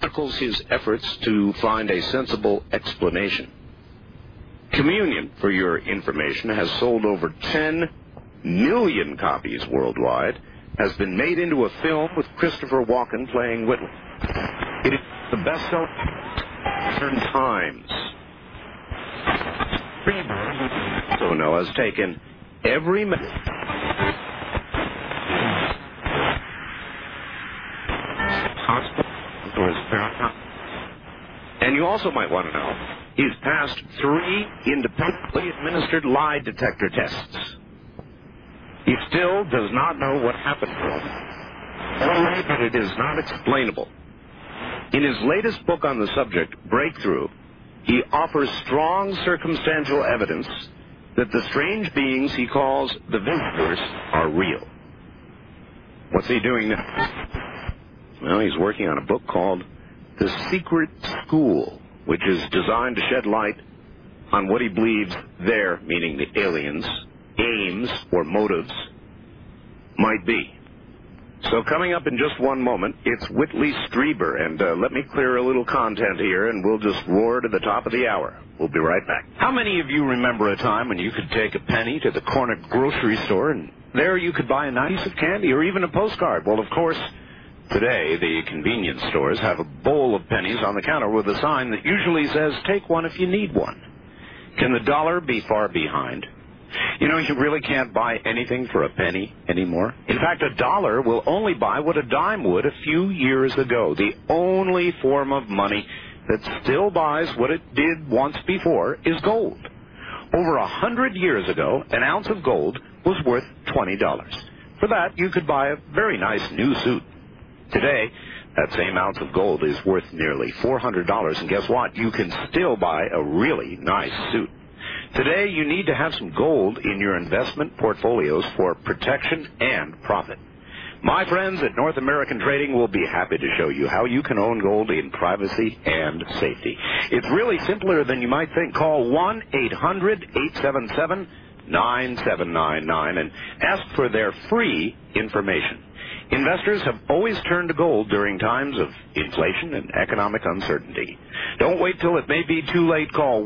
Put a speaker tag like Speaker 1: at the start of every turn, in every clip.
Speaker 1: chronicles his efforts to find a sensible explanation. Communion, for your information, has sold over 10 million copies worldwide, has been made into a film with Christopher Walken playing Whitley. It is the best-selling modern times. So Noah has taken every and you also might want to know, he's passed 3 independently administered lie detector tests. He still does not know what happened to him, only that it is not explainable. In his latest book on the subject, Breakthrough, he offers strong circumstantial evidence that the strange beings he calls the visitors are real. What's he doing now? Well, he's working on a book called The Secret School, which is designed to shed light on what he believes their, meaning the aliens, aims or motives might be. So coming up in just one moment, it's Whitley Strieber, and let me clear a little content here, and we'll just roar to the top of the hour. We'll be right back. How many of you remember a time when you could take a penny to the corner grocery store, and there you could buy a nice piece of candy or even a postcard? Well, of course, today the convenience stores have a bowl of pennies on the counter with a sign that usually says, "Take one if you need one." Can the dollar be far behind? You know, you really can't buy anything for a penny anymore. In fact, a dollar will only buy what a dime would a few years ago. The only form of money that still buys what it did once before is gold. Over 100 years ago, an ounce of gold was worth $20. For that, you could buy a very nice new suit. Today, that same ounce of gold is worth nearly $400, and guess what? You can still buy a really nice suit. Today, you need to have some gold in your investment portfolios for protection and profit. My friends at North American Trading will be happy to show you how you can own gold in privacy and safety. It's really simpler than you might think. Call 1-800-877-9799 and ask for their free information. Investors have always turned to gold during times of inflation and economic uncertainty. Don't wait till it may be too late. Call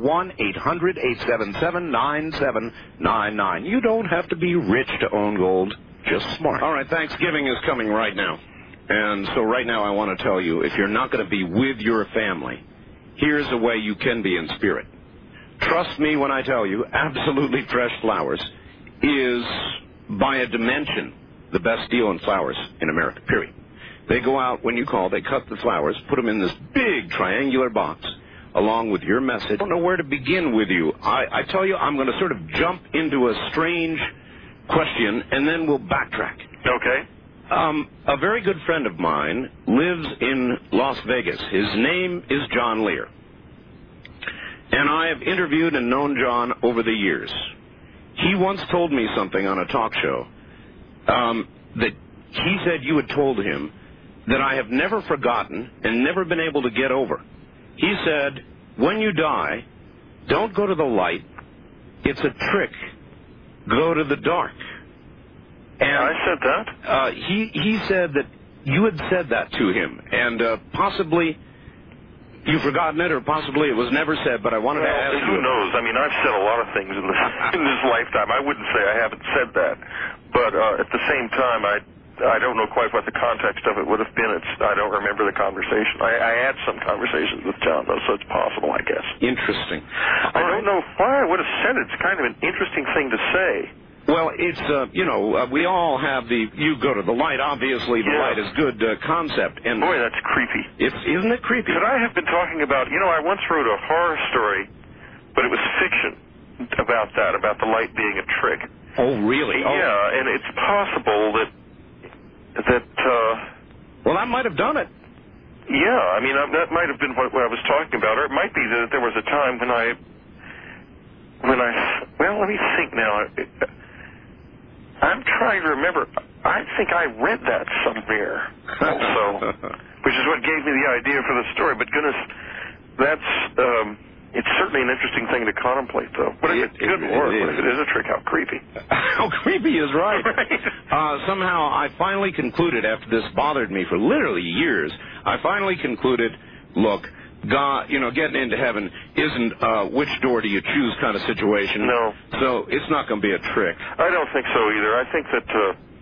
Speaker 1: 1-800-877-9799. You don't have to be rich to own gold, just smart. All right, Thanksgiving is coming right now. And so right now I want to tell you, if you're not going to be with your family, here's a way you can be in spirit. Trust me when I tell you, Absolutely Fresh Flowers is, by a dimension, the best deal in flowers in America, period. They go out when you call, they cut the flowers, put them in this big triangular box, along with your message. I don't know where to begin with you. I tell you, I'm going to sort of jump into a strange question, and then we'll backtrack.
Speaker 2: Okay.
Speaker 1: A very good friend of mine lives in Las Vegas. His name is John Lear. And I have interviewed and known John over the years. He once told me something on a talk show that he said you had told him that I have never forgotten and never been able to get over. He said, when you die, don't go to the light. It's a trick. Go to the dark. And
Speaker 2: I said that?
Speaker 1: He said that you had said that to him, and possibly you've forgotten it, or possibly it was never said, but I wanted to ask you.
Speaker 2: Who knows? I mean, I've said a lot of things in this lifetime. I wouldn't say I haven't said that. But at the same time, I don't know quite what the context of it would have been. I don't remember the conversation. I had some conversations with John, though, so it's possible, I guess.
Speaker 1: Interesting.
Speaker 2: I don't know why I would have said it. It's kind of an interesting thing to say.
Speaker 1: Well, it's, we all have you go to the light, obviously the light is good concept. And
Speaker 2: boy, that's creepy.
Speaker 1: Isn't it creepy?
Speaker 2: Could I have been talking about, I once wrote a horror story, but it was fiction about the light being a trick.
Speaker 1: Oh, really?
Speaker 2: Yeah, and it's possible that
Speaker 1: well, that might have done it.
Speaker 2: Yeah, I mean, that might have been what I was talking about, or it might be that there was a time when I well, let me think now. I'm trying to remember. I think I read that somewhere also, which is what gave me the idea for the story. But goodness, that's it's certainly an interesting thing to contemplate, though. But if it's good work, if it is a trick, how creepy.
Speaker 1: How creepy is right. Somehow I finally concluded, after this bothered me for literally years, I finally concluded look, God, getting into heaven isn't which door do you choose kind of situation.
Speaker 2: No.
Speaker 1: So it's not going to be a trick.
Speaker 2: I don't think so either. I think that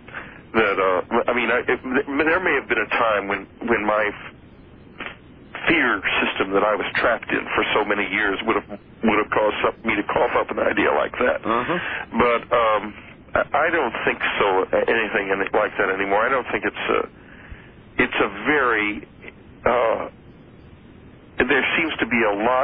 Speaker 2: there may have been a time when my fear system that I was trapped in for so many years would have caused me to cough up an idea like that. But I don't think anything like that anymore. I don't think it's a very there seems to be a lot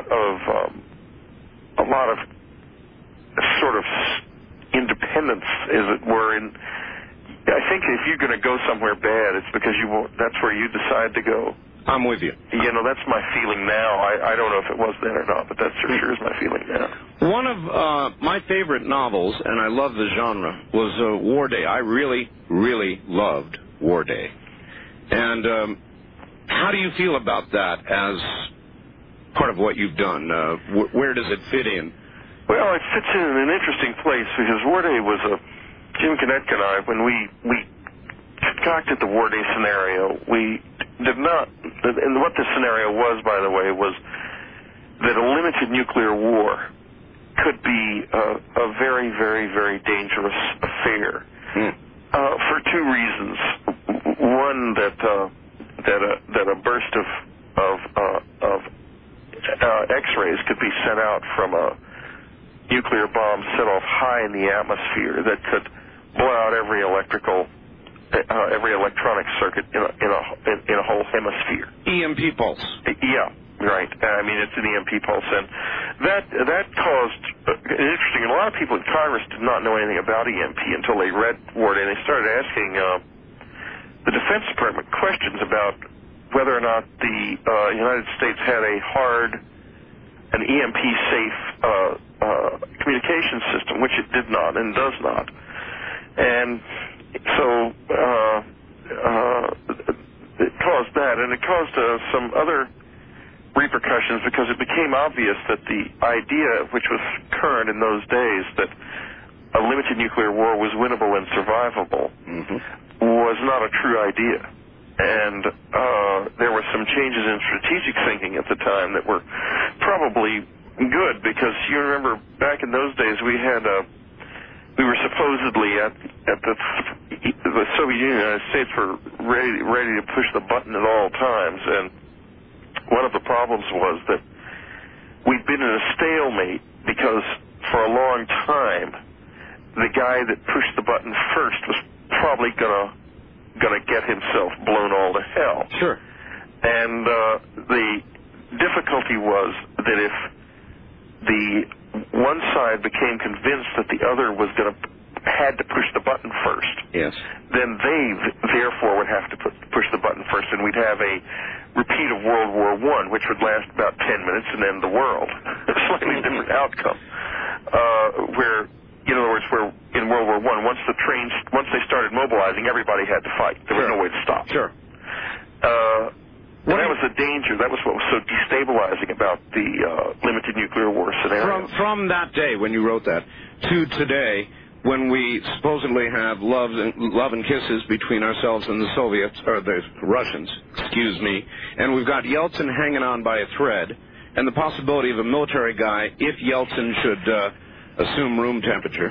Speaker 2: of sort of independence, as it were. In I think if you're going to go somewhere bad, it's because that's where you decide to go.
Speaker 1: I'm with you.
Speaker 2: That's my feeling now. I don't know if it was then or not, but that sure is my feeling now.
Speaker 1: One of my favorite novels, and I love the genre, was War Day. I really, really loved War Day. And how do you feel about that as part of what you've done? Where does it fit in?
Speaker 2: Well, it fits in an interesting place because War Day was Jim Konetka and I, when we concocted the War Day scenario, we did not, and what the scenario was, by the way, was that a limited nuclear war could be a very, very, very dangerous affair for two reasons. One, that a burst of X-rays could be sent out from a nuclear bomb set off high in the atmosphere that could blow out every electronic circuit in a whole hemisphere.
Speaker 1: EMP pulse.
Speaker 2: Yeah, right. I mean, it's an EMP pulse, and that caused interesting. A lot of people in Congress did not know anything about EMP until they read War Day, and they started asking the Defense Department questions about whether or not the United States had an EMP-safe communication system, which it did not and does not. And so it caused that, and it caused some other repercussions because it became obvious that the idea, which was current in those days, that a limited nuclear war was winnable and survivable, was not a true idea. And there were some changes in strategic thinking at the time that were probably good, because you remember back in those days we were supposedly at the Soviet Union, the United States were ready to push the button at all times, and one of the problems was that we'd been in a stalemate because for a long time the guy that pushed the button first was probably gonna get himself blown all to hell.
Speaker 1: Sure.
Speaker 2: And the difficulty was that if the one side became convinced that the other had to push the button first,
Speaker 1: yes,
Speaker 2: then they therefore would have to push the button first, and we'd have a repeat of World War I, which would last about 10 minutes and end the world. A slightly different outcome. In other words, where in World War I, once they started mobilizing, everybody had to fight. There was no way to stop.
Speaker 1: Sure.
Speaker 2: And that was the danger. That was what was so destabilizing about the limited nuclear war scenario.
Speaker 1: From that day when you wrote that to today, when we supposedly have love and kisses between ourselves and the Soviets, or the Russians, excuse me, and we've got Yeltsin hanging on by a thread, and the possibility of a military guy, if Yeltsin should assume room temperature.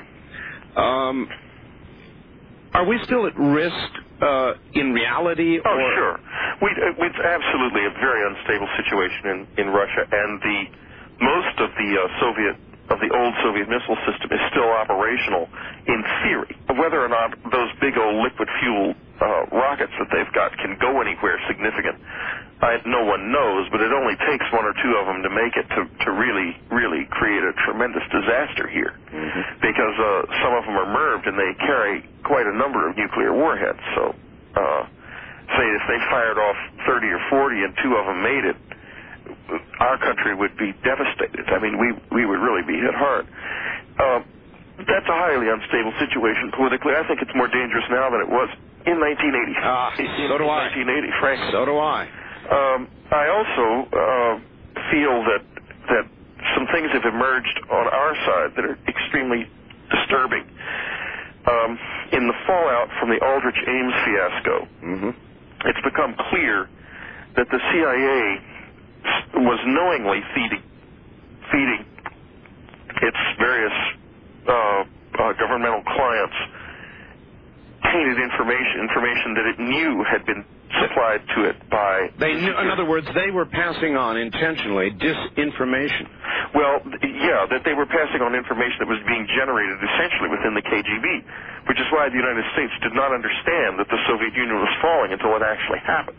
Speaker 1: Are we still at risk in reality?
Speaker 2: Oh, sure. It's absolutely a very unstable situation in Russia, and most of the old Soviet missile system is still operational in theory. Whether or not those big old liquid fuel rockets that they've got can go anywhere significant, no one knows, but it only takes one or two of them to make it to really, really create a tremendous disaster here. Because some of them are MIRVed and they carry quite a number of nuclear warheads. So, say if they fired off 30 or 40 and two of them made it, our country would be devastated. I mean, we would really be hit hard. That's a highly unstable situation politically. I think it's more dangerous now than it was in 1980.
Speaker 1: So do I.
Speaker 2: 1980, frankly.
Speaker 1: So do I.
Speaker 2: I also feel that some things have emerged on our side that are extremely disturbing. In the fallout from the Aldrich Ames fiasco, it's become clear that the CIA was knowingly feeding its various governmental clients tainted information that it knew had been supplied to it by...
Speaker 1: They knew, in other words, they were passing on intentionally disinformation.
Speaker 2: Well, yeah, that they were passing on information that was being generated essentially within the KGB, which is why the United States did not understand that the Soviet Union was falling until it actually happened.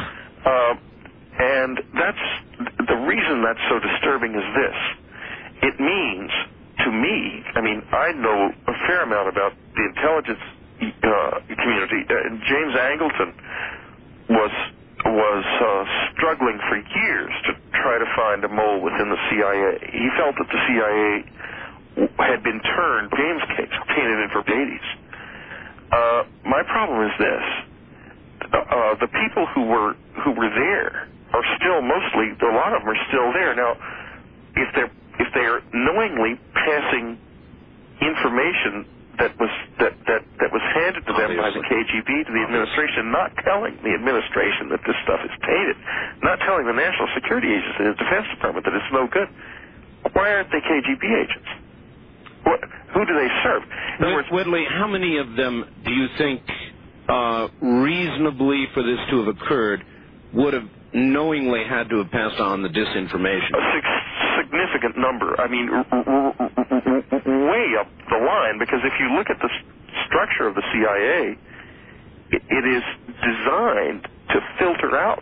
Speaker 2: And that's the reason that's so disturbing is this. It means, to me, I mean, I know a fair amount about the intelligence community. James Angleton was struggling for years to try to find a mole within the CIA. He felt that the CIA had been turned, James case, tainted in for babies. My problem is this. The people who were there are still mostly, a lot of them are still there. Now, if they're knowingly passing information that was handed to them by the KGB to the administration, not telling the administration that this stuff is tainted, not telling the National Security Agency and the Defense Department that it's no good, why aren't they KGB agents? Who do they serve?
Speaker 1: Whitley, how many of them do you think reasonably for this to have occurred would have knowingly had to have passed on the disinformation?
Speaker 2: A significant number. I mean, way up the line, because if you look at the structure of the CIA, it is designed to filter out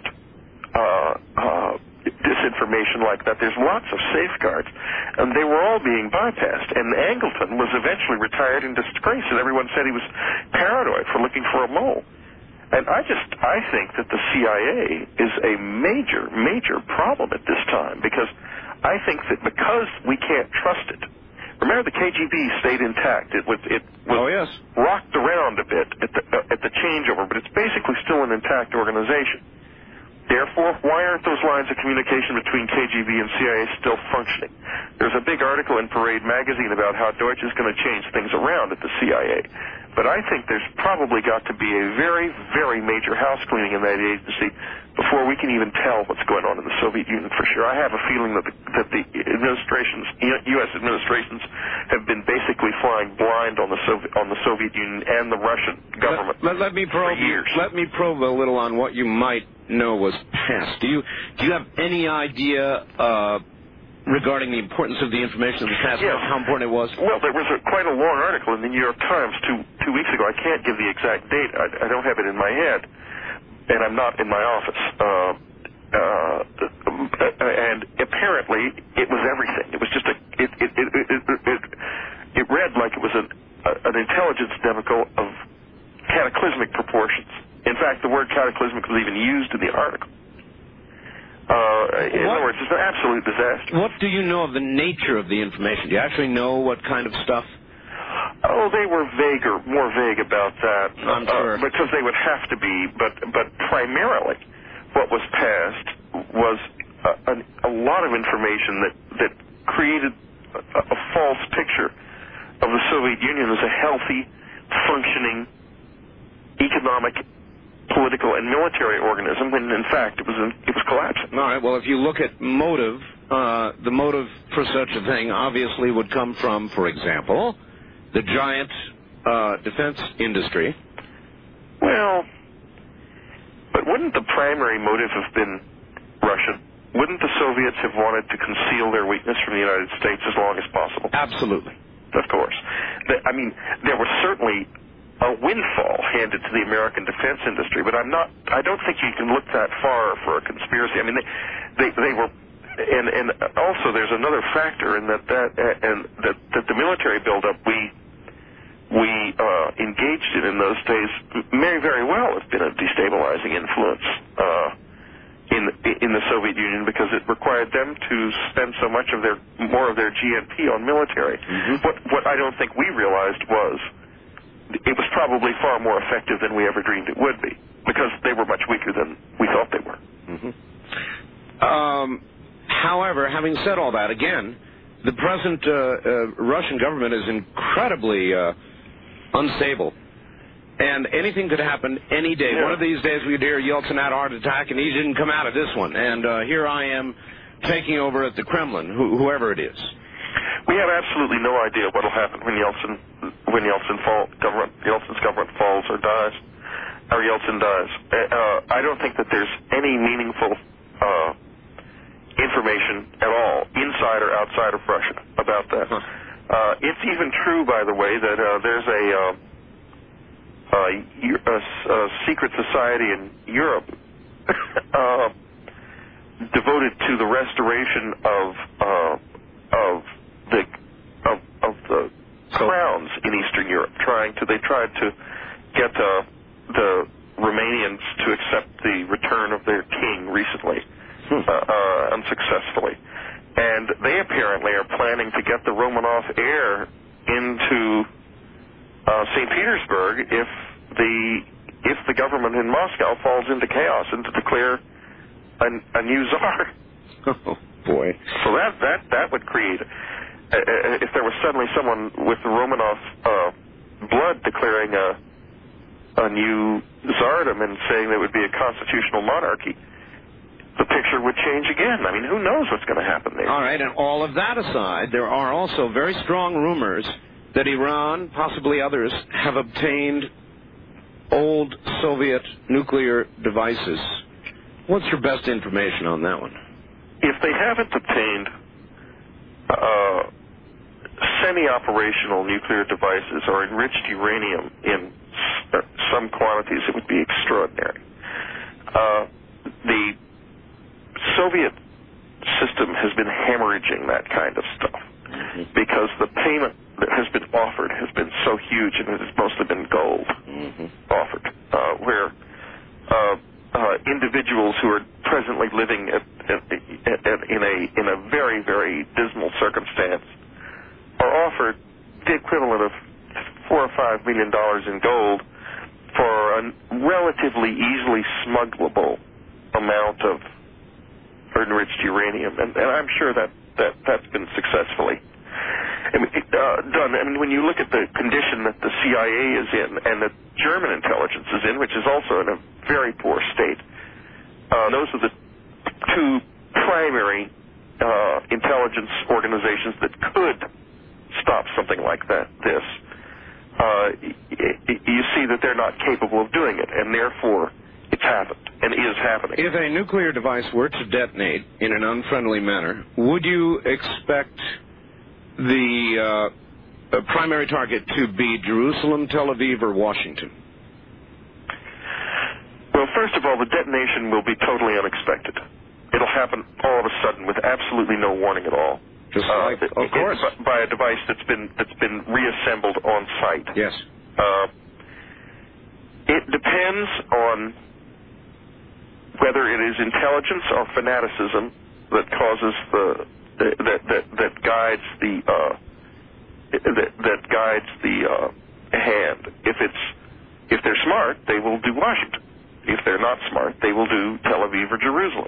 Speaker 2: disinformation like that. There's lots of safeguards, and they were all being bypassed. And Angleton was eventually retired in disgrace, and everyone said he was paranoid for looking for a mole. And I think that the CIA is a major, major problem at this time, because I think that because we can't trust it. Remember, the KGB stayed intact. It was rocked around a bit at the changeover, but it's basically still an intact organization. Therefore, why aren't those lines of communication between KGB and CIA still functioning? There's a big article in Parade magazine about how Deutsch is going to change things around at the CIA. But I think there's probably got to be a very, very major house cleaning in that agency before we can even tell what's going on in the Soviet Union for sure. I have a feeling that the administrations, U.S. administrations, have been basically flying blind on the Soviet Union and the Russian government
Speaker 1: let me probe,
Speaker 2: for years.
Speaker 1: Let me probe a little on what you might know was passed. Do you have any idea regarding the importance of the information that was passed?
Speaker 2: Yes.
Speaker 1: How important it was?
Speaker 2: Well, there was quite a long article in the New York Times two weeks ago. I can't give the exact date. I don't have it in my head, and I'm not in my office. And apparently, it was everything. It was just it read like it was an intelligence demico of cataclysmic proportions. In fact, the word cataclysmic was even used in the article. In other words, it's an absolute disaster.
Speaker 1: What do you know of the nature of the information? Do you actually know what kind of stuff?
Speaker 2: Oh, they were more vague about that.
Speaker 1: I'm sure.
Speaker 2: Because they would have to be, but primarily what was passed was a lot of information that created a false picture of the Soviet Union as a healthy, functioning, economic, political, and military organism, when in fact it was collapsing.
Speaker 1: All right. Well, if you look at motive, the motive for such a thing obviously would come from, for example, the giant defense industry.
Speaker 2: Well, but wouldn't the primary motive have been Russian? Wouldn't the Soviets have wanted to conceal their weakness from the United States as long as possible?
Speaker 1: Absolutely.
Speaker 2: Of course. I mean, there was certainly a windfall handed to the American defense industry, but I don't think you can look that far for a conspiracy. I mean, they were, and also there's another factor in that the military buildup we engaged in those days may very well have been a destabilizing influence in the Soviet Union, because it required them to spend so much of more of their GNP on military. Mm-hmm. What I don't think we realized was it was probably far more effective than we ever dreamed it would be, because they were much weaker than we thought they were.
Speaker 1: Mm-hmm. However, having said all that, again, the present Russian government is incredibly unstable, and anything could happen any day. Yeah. One of these days we'd hear Yeltsin had a heart attack, and he didn't come out of this one. And here I am taking over at the Kremlin, whoever it is?
Speaker 2: We have absolutely no idea what will happen when Yeltsin's government falls or dies, or Yeltsin dies. I don't think that there's any meaningful information at all, inside or outside of Russia, about that. It's even true, by the way, that there's a secret society in Europe devoted to the restoration of the crowns in Eastern Europe. They tried to get the Romanians to accept the return of their king recently, unsuccessfully. And they apparently are planning to get the Romanov heir into St. Petersburg if the government in Moscow falls into chaos and to declare a new czar.
Speaker 1: Oh boy!
Speaker 2: So that would create, if there was suddenly someone with the Romanov blood declaring a new czardom and saying there would be a constitutional monarchy, the picture would change again. I mean, who knows what's going to happen there?
Speaker 1: All right, and all of that aside, there are also very strong rumors that Iran, possibly others, have obtained old Soviet nuclear devices. What's your best information on that one?
Speaker 2: If they haven't obtained semi-operational nuclear devices or enriched uranium in some quantities, it would be extraordinary. The Soviet system has been hemorrhaging that kind of stuff because the payment that has been offered has been so huge, and it has mostly been gold offered, where individuals who are presently living in a very, very dismal circumstance are offered the equivalent of $4 or $5 million in gold for a relatively easily smugglable amount of enriched uranium, and I'm sure that's been successfully done. I mean, when you look at the condition that the CIA is in and that German intelligence is in, which is also in a very poor state, those are the two primary intelligence organizations that could stop something like this. You see that they're not capable of doing it, and therefore it's happened and is happening.
Speaker 1: If a nuclear device were to detonate in an unfriendly manner, would you expect the primary target to be Jerusalem, Tel Aviv, or Washington?
Speaker 2: Well, first of all, the detonation will be totally unexpected. It'll happen all of a sudden with absolutely no warning at all.
Speaker 1: Just like, of course,
Speaker 2: by a device that's been reassembled on site.
Speaker 1: Yes.
Speaker 2: It depends on whether it is intelligence or fanaticism that causes that guides the hand. If they're smart, they will do Washington. If they're not smart, they will do Tel Aviv or Jerusalem.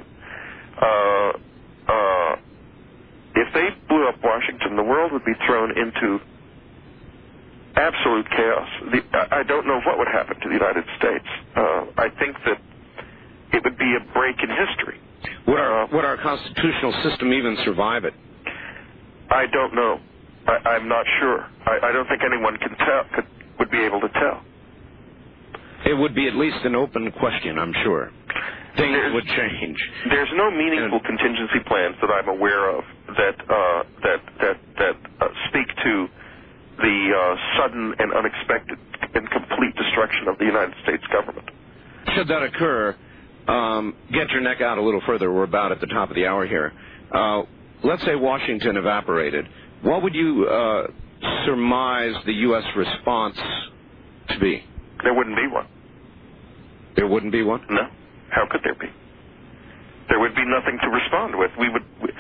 Speaker 2: If they blew up Washington, the world would be thrown into absolute chaos. I don't know what would happen to the United States. I think that it would be a break in history.
Speaker 1: Would our constitutional system even survive it?
Speaker 2: I don't know. I'm not sure. I don't think anyone would be able to tell.
Speaker 1: It would be at least an open question, I'm sure. Things would change.
Speaker 2: There's no meaningful contingency plans that I'm aware of that speak to the sudden and unexpected and complete destruction of the United States government.
Speaker 1: Should that occur, get your neck out a little further. We're about at the top of the hour here. Let's say Washington evaporated. What would you surmise the U.S. response to be?
Speaker 2: There wouldn't be one.
Speaker 1: There wouldn't be one?
Speaker 2: No. How could there be? There would be nothing to respond with. We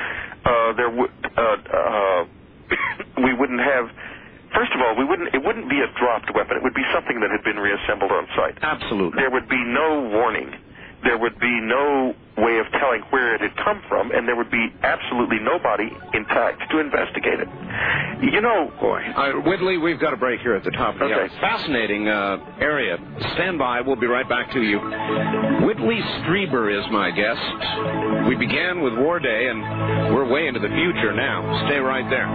Speaker 2: wouldn't have. First of all, it wouldn't be a dropped weapon. It would be something that had been reassembled on site.
Speaker 1: Absolutely.
Speaker 2: There would be no warning. there would be no way of telling where it had come from, and there would be absolutely nobody intact to investigate it. You know...
Speaker 1: Boy. Whitley, we've got a break here at the top of the hour. Fascinating area. Stand by. We'll be right back to you. Whitley Strieber is my guest. We began with War Day, and we're way into the future now. Stay right there.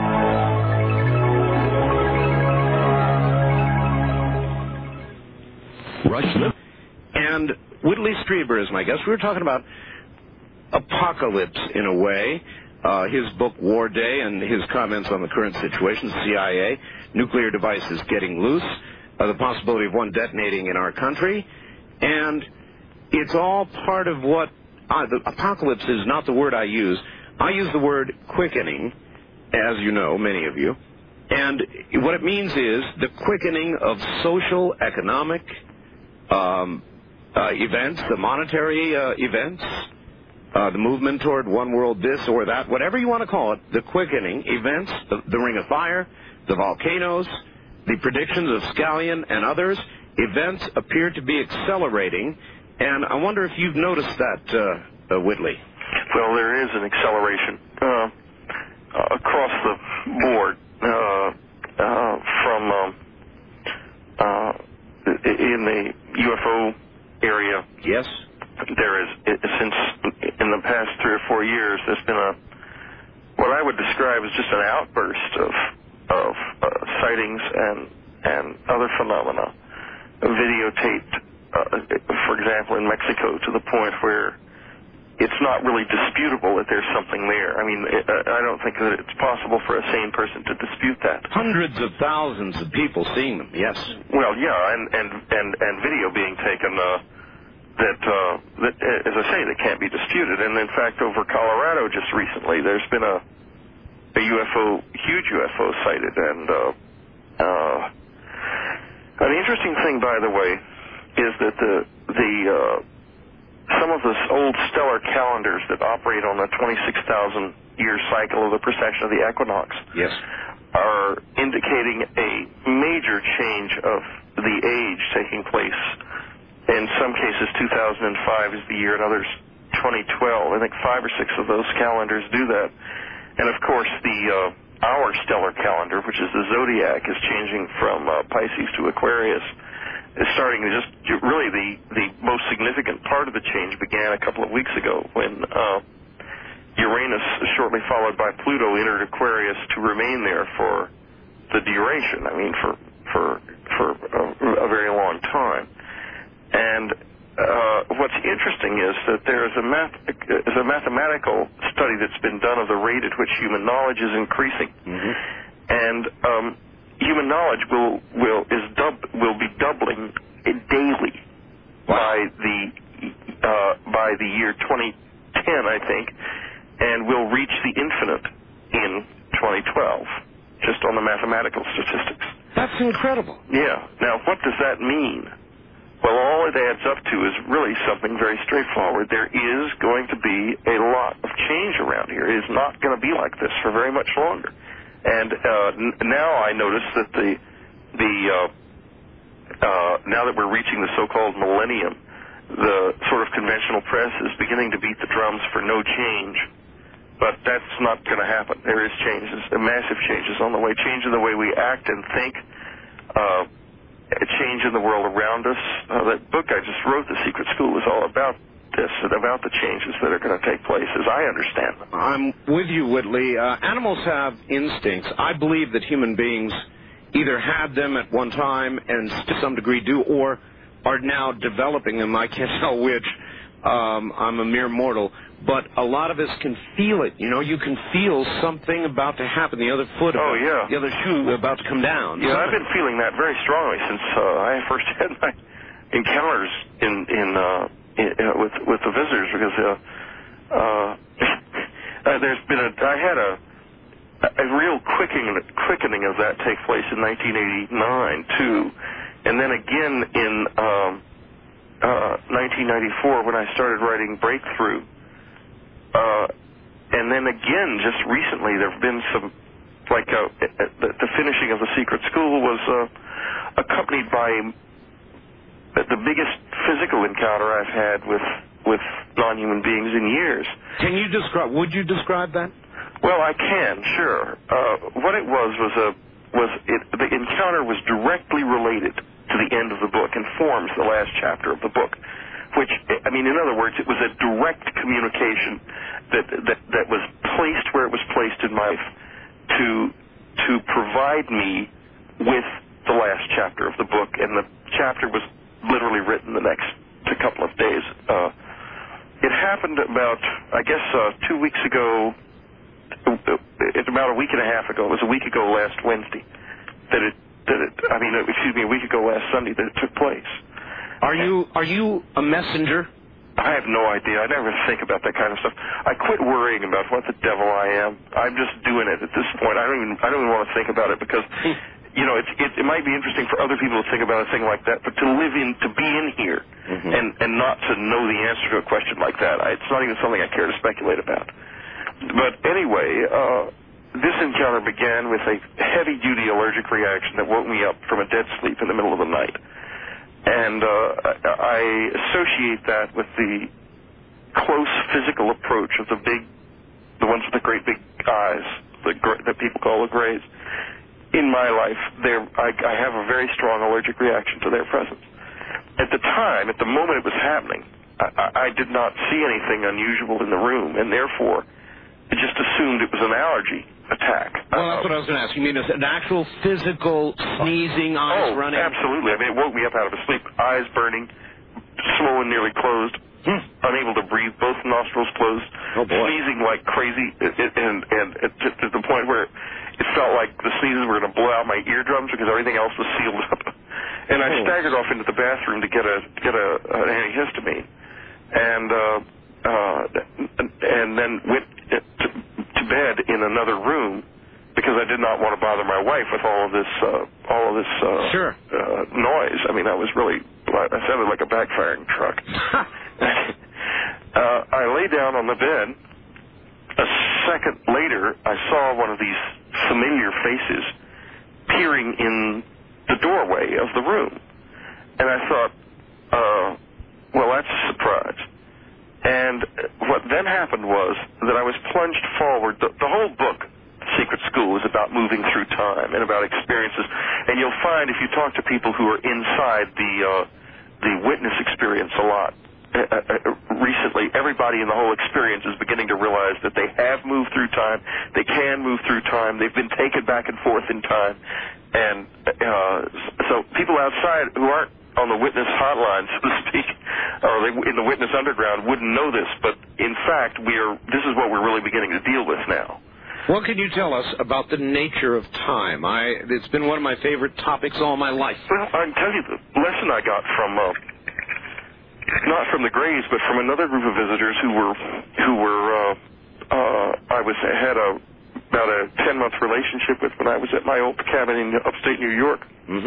Speaker 1: And Whitley Strieber is my guest. We were talking about apocalypse in a way. His book, War Day, and his comments on the current situation, CIA, nuclear devices getting loose, the possibility of one detonating in our country. And it's all part of what... the apocalypse is not the word I use. I use the word quickening, as you know, many of you. And what it means is the quickening of social, economic... events, the monetary events, the movement toward one world this or that, whatever you want to call it, the quickening events, the Ring of Fire, the volcanoes, the predictions of Scallion and others, events appear to be accelerating, and I wonder if you've noticed that, Whitley.
Speaker 2: Well, there is an acceleration across the board from in the UFO area.
Speaker 1: Yes.
Speaker 2: There is, since in the past 3 or 4 years, there's been what I would describe as just an outburst of sightings and other phenomena videotaped, for example, in Mexico, to the point where it's not really disputable that there's something there. I mean, I don't think that it's possible for a sane person to dispute that.
Speaker 1: Hundreds of thousands of people seeing them, yes.
Speaker 2: Well, yeah, and video being taken that, as I say, that can't be disputed. And in fact, over Colorado just recently, there's been a huge UFO sighted. And an interesting thing, by the way, is that some of the old stellar calendars that operate on a 26,000-year cycle of the precession of the equinox are indicating a major change of the age taking place. In some cases, 2005 is the year, in others, 2012. I think 5 or 6 of those calendars do that. And, of course, our stellar calendar, which is the zodiac, is changing from Pisces to Aquarius. Is starting to just really the most significant part of the change began a couple of weeks ago when Uranus, shortly followed by Pluto, entered Aquarius to remain there for the duration. I mean, for a very long time. And what's interesting is that there is a mathematical study that's been done of the rate at which human knowledge is increasing, and human knowledge will be doubling daily by the year 2010, I think, and will reach the infinite in 2012, just on the mathematical statistics.
Speaker 1: That's incredible.
Speaker 2: Yeah. Now, what does that mean? Well, all it adds up to is really something very straightforward. There is going to be a lot of change around here. It is not going to be like this for very much longer. And now I notice that now that we're reaching the so-called millennium, the sort of conventional press is beginning to beat the drums for no change. But that's not going to happen. There is changes, massive changes on the way, change in the way we act and think, a change in the world around us. That book I just wrote, The Secret School, is all about this and about the changes that are going to take place, as I understand them.
Speaker 1: I'm with you, Whitley. Animals have instincts. I believe that human beings either had them at one time and to some degree do, or are now developing them. I can't tell which. I'm a mere mortal. But a lot of us can feel it. You know, you can feel something about to happen. The other foot, the other shoe about to come down.
Speaker 2: Yeah, I've been feeling that very strongly since I first had my encounters with the visitors, because there's been I had a real quickening of that take place in 1989 too, and then again in 1994 when I started writing Breakthrough, and then again just recently there have been some, like the finishing of The Secret School was accompanied by the biggest physical encounter I've had with with non-human beings in years.
Speaker 1: Would you describe that?
Speaker 2: Well, I can, sure. What it was the encounter was directly related to the end of the book and forms the last chapter of the book. Which, I mean, in other words, it was a direct communication that was placed where it was placed in life to provide me with the last chapter of the book, and the chapter was literally written the next couple of days. It happened about, I guess, 2 weeks ago. It's about a week and a half ago. It was a week ago last Wednesday a week ago last Sunday that it took place.
Speaker 1: Are you a messenger?
Speaker 2: I have no idea. I never think about that kind of stuff. I quit worrying about what the devil I am. I'm just doing it at this point. I don't even want to think about it because, you know, it might be interesting for other people to think about a thing like that, but to be in here and not to know the answer to a question like that, it's not even something I care to speculate about. But anyway, this encounter began with a heavy-duty allergic reaction that woke me up from a dead sleep in the middle of the night. And I associate that with the close physical approach of the ones with the great big eyes, that people call the Greys. In my life, I have a very strong allergic reaction to their presence. At the moment it was happening, I did not see anything unusual in the room, and therefore I just assumed it was an allergy attack.
Speaker 1: Well, that's what I was going to ask. You mean an actual physical sneezing, eyes running?
Speaker 2: Oh, absolutely. I mean, it woke me up out of a sleep, eyes burning, swollen, nearly closed, unable to breathe, both nostrils closed, sneezing like crazy, and to the point where it felt like the sneezes were going to blow out my eardrums because everything else was sealed up. And I staggered off into the bathroom to get an antihistamine, and then went to bed in another room because I did not want to bother my wife with all of this noise. I mean, I sounded like a backfiring truck. I lay down on the bed. A second later, I saw one of these familiar faces peering in the doorway of the room. And I thought, well, that's a surprise. And what then happened was that I was plunged forward. The whole book, Secret School, is about moving through time and about experiences. And you'll find if you talk to people who are inside the witness experience a lot, recently, everybody in the whole experience is beginning to realize that they have moved through time, they can move through time, they've been taken back and forth in time. And so people outside who aren't on the witness hotline, so to speak, or in the witness underground wouldn't know this, but in fact, this is what we're really beginning to deal with now.
Speaker 1: What can you tell us about the nature of time? It's been one of my favorite topics all my life.
Speaker 2: Well, I can tell you the lesson I got from, not from the Greys, but from another group of visitors who had about a 10-month relationship with when I was at my old cabin in upstate New York.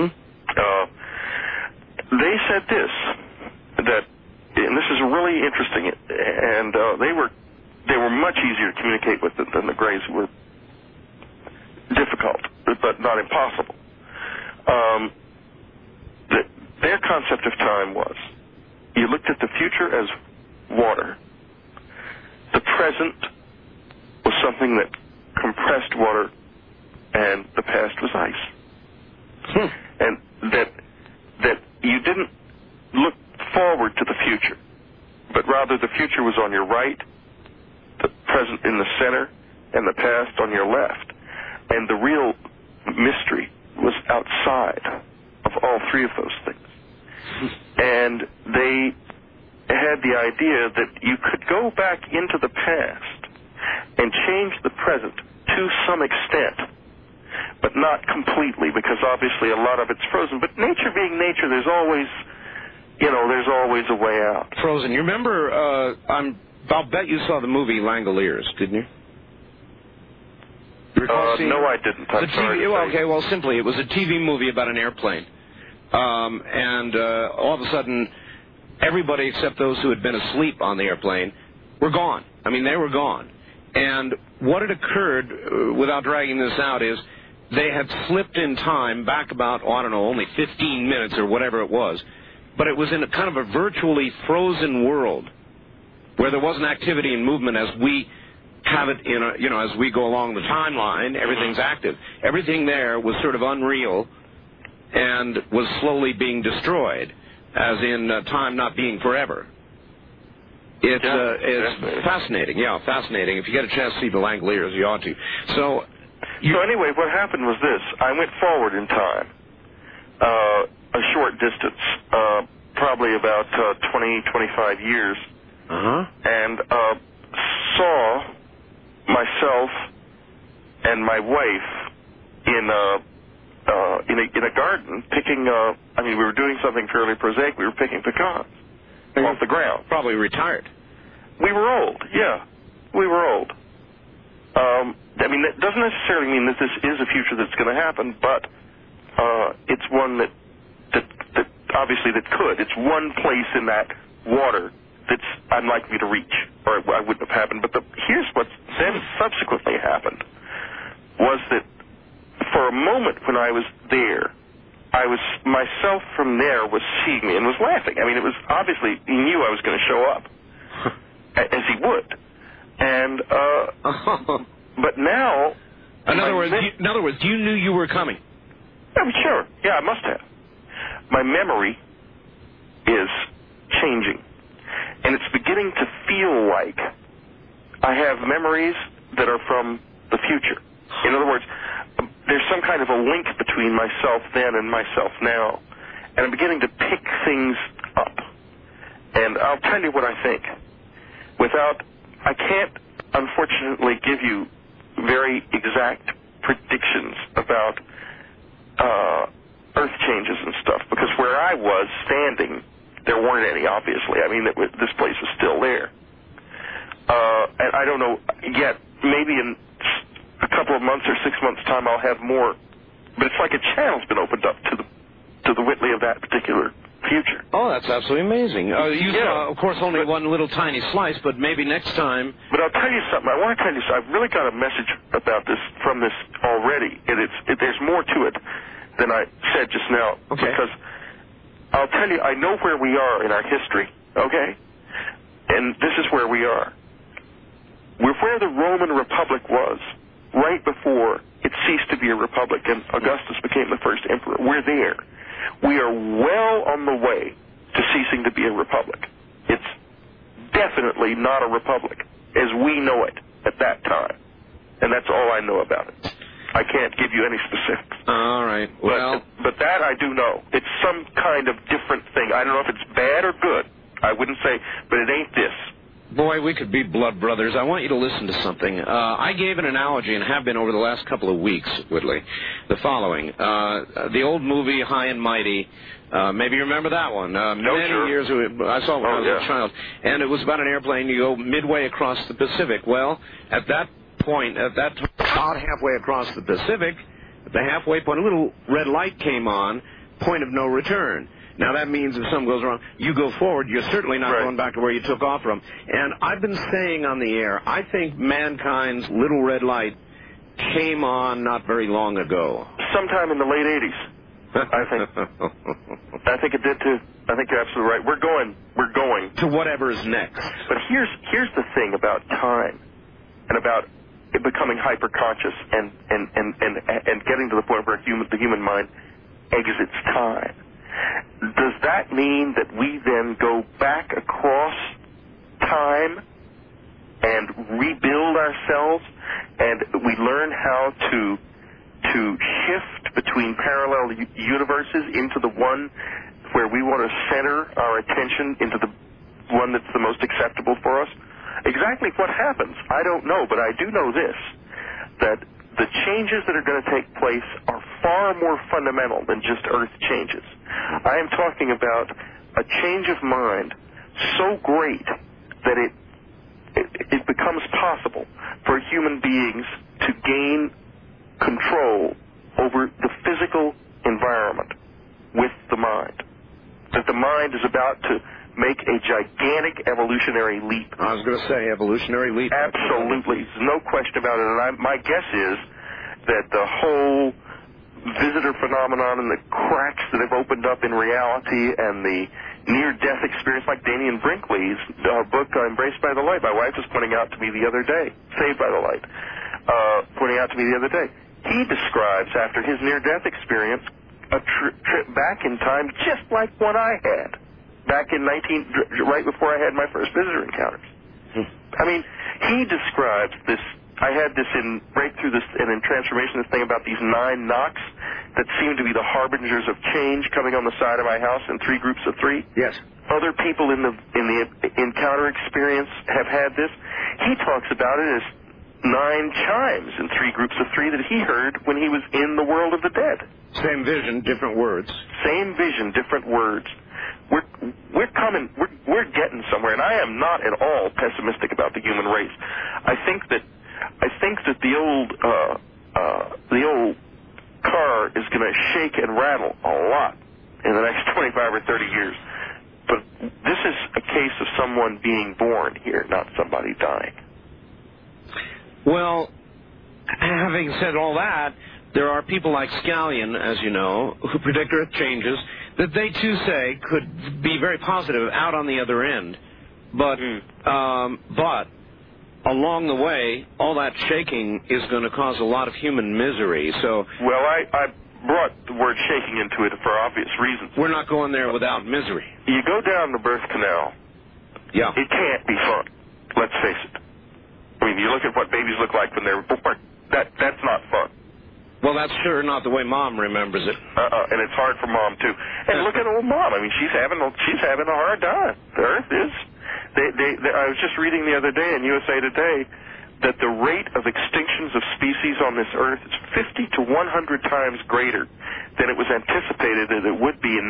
Speaker 2: They said this, and this is really interesting, and they were much easier to communicate with than the Greys, who were difficult, but not impossible. Their concept of time was, you looked at the future as water. The present was something that compressed water, and the past was ice. And that you didn't look forward to the future, but rather the future was on your right, the present in the center, and the past on your left. And the real mystery was outside of all three of those things. And they had the idea that you could go back into the past and change the present to some extent, but not completely, because obviously a lot of it's frozen. But nature being nature, there's always a way out.
Speaker 1: Frozen. You remember, I'll bet you saw the movie Langoliers, didn't you?
Speaker 2: No, I didn't. I'm sorry.
Speaker 1: Okay, well, simply, it was a TV movie about an airplane. And all of a sudden, everybody except those who had been asleep on the airplane were gone. I mean, they were gone. And what had occurred, without dragging this out, is they had slipped in time back about, only 15 minutes or whatever it was. But it was in a kind of a virtually frozen world. where there wasn't activity and movement as we have it as we go along the timeline, everything's active. Everything there was sort of unreal and was slowly being destroyed, as in time not being forever. It's fascinating. Yeah, fascinating. If you get a chance to see the Langoliers, you ought to. So
Speaker 2: anyway, what happened was this. I went forward in time a short distance, probably about 20, 25 years, and saw myself and my wife in a garden picking, we were doing something fairly prosaic. We were picking pecans off the ground.
Speaker 1: Probably retired.
Speaker 2: We were old, yeah. We were old. That doesn't necessarily mean that this is a future that's going to happen, but it's one that obviously that could. It's one place in that water that's unlikely to reach, or I wouldn't have happened. But here's what then subsequently happened, was that for a moment when I was there, myself from there was seeing me and was laughing. It was obviously, he knew I was going to show up, as he would. And, but now...
Speaker 1: In other words, you knew you were coming.
Speaker 2: Sure. Yeah, I must have. My memory is changing. And it's beginning to feel like I have memories that are from the future. In other words, there's some kind of a link between myself then and myself now. And I'm beginning to pick things up. And I'll tell you what I think. I can't, unfortunately, give you very exact predictions about earth changes and stuff, because where I was standing, there weren't any, obviously. This place is still there. And I don't know yet. Maybe in a couple of months or 6 months' time I'll have more. But it's like a channel's been opened up to the Whitley of that particular future.
Speaker 1: Oh, that's absolutely amazing. You saw, of course, only one little tiny slice, but maybe next time...
Speaker 2: But I'll tell you something. I want to tell you something. I've really got a message about this from this already. There's more to it than I said just now.
Speaker 1: Okay.
Speaker 2: Because I'll tell you, I know where we are in our history, okay? And this is where we are. We're where the Roman Republic was, right before it ceased to be a republic and Augustus became the first emperor. We're there. We are well on the way to ceasing to be a republic. It's definitely not a republic as we know it at that time. And that's all I know about it. I can't give you any specifics.
Speaker 1: All right. Well,
Speaker 2: but that I do know. It's some kind of different thing. I don't know if it's bad or good. I wouldn't say, but it ain't this.
Speaker 1: Boy, we could be blood brothers. I want you to listen to something. I gave an analogy, and have been over the last couple of weeks, Whitley, the following. The old movie, High and Mighty, maybe you remember that one. Many years ago, I saw it when I was a child. And it was about an airplane. You go midway across the Pacific. Well, at that point, about halfway across the Pacific, at the halfway point, a little red light came on, point of no return. Now, that means if something goes wrong, you go forward. You're certainly not going back to where you took off from. And I've been saying on the air, I think mankind's little red light came on not very long ago.
Speaker 2: Sometime in the late 80s, I think. I think it did, too. I think you're absolutely right. We're going.
Speaker 1: To whatever's next.
Speaker 2: But here's the thing about time and about it becoming hyper-conscious and getting to the point where the human mind exits time. Does that mean that we then go back across time and rebuild ourselves, and we learn how to shift between parallel universes into the one where we want to center our attention into the one that's the most acceptable for us? Exactly what happens, I don't know, but I do know this, that the changes that are going to take place are far more fundamental than just earth changes. I am talking about a change of mind so great that it becomes possible for human beings to gain control over the physical environment with the mind. That the mind is about to make a gigantic evolutionary leap.
Speaker 1: I was going to say evolutionary leap.
Speaker 2: Absolutely. There's no question about it. And my guess is that the whole visitor phenomenon and the cracks that have opened up in reality and the near-death experience like Daniel Brinkley's book, Embraced by the Light. My wife was pointing out to me the other day, Saved by the Light, pointing out to me the other day. He describes, after his near-death experience, a trip back in time just like one I had, back in right before I had my first visitor encounters. I mean, he describes this. I had this in Breakthrough and in Transformation, this thing about these 9 knocks that seem to be the harbingers of change coming on the side of my house in 3 groups of 3.
Speaker 1: Yes.
Speaker 2: Other people in the encounter experience have had this. He talks about it as 9 chimes in 3 groups of 3 that he heard when he was in the world of the dead.
Speaker 1: Same vision, different words.
Speaker 2: Same vision, different words. We're getting somewhere, and I am not at all pessimistic about the human race. I think that the old car is going to shake and rattle a lot in the next 25 or 30 years. But this is a case of someone being born here, not somebody dying.
Speaker 1: Well, having said all that, there are people like Scallion, as you know, who predict Earth changes that they too say could be very positive out on the other end. But along the way, all that shaking is going to cause a lot of human misery. So,
Speaker 2: well, I brought the word shaking into it for obvious reasons.
Speaker 1: We're not going there without misery.
Speaker 2: You go down the birth canal.
Speaker 1: Yeah.
Speaker 2: It can't be fun. Let's face it. I mean, you look at what babies look like when they're born. That's not fun.
Speaker 1: Well, that's sure not the way Mom remembers it.
Speaker 2: And it's hard for Mom too. And look at old Mom. I mean, she's having a hard time. The Earth is. I was just reading the other day in USA Today that the rate of extinctions of species on this Earth is 50 to 100 times greater than it was anticipated that it would be in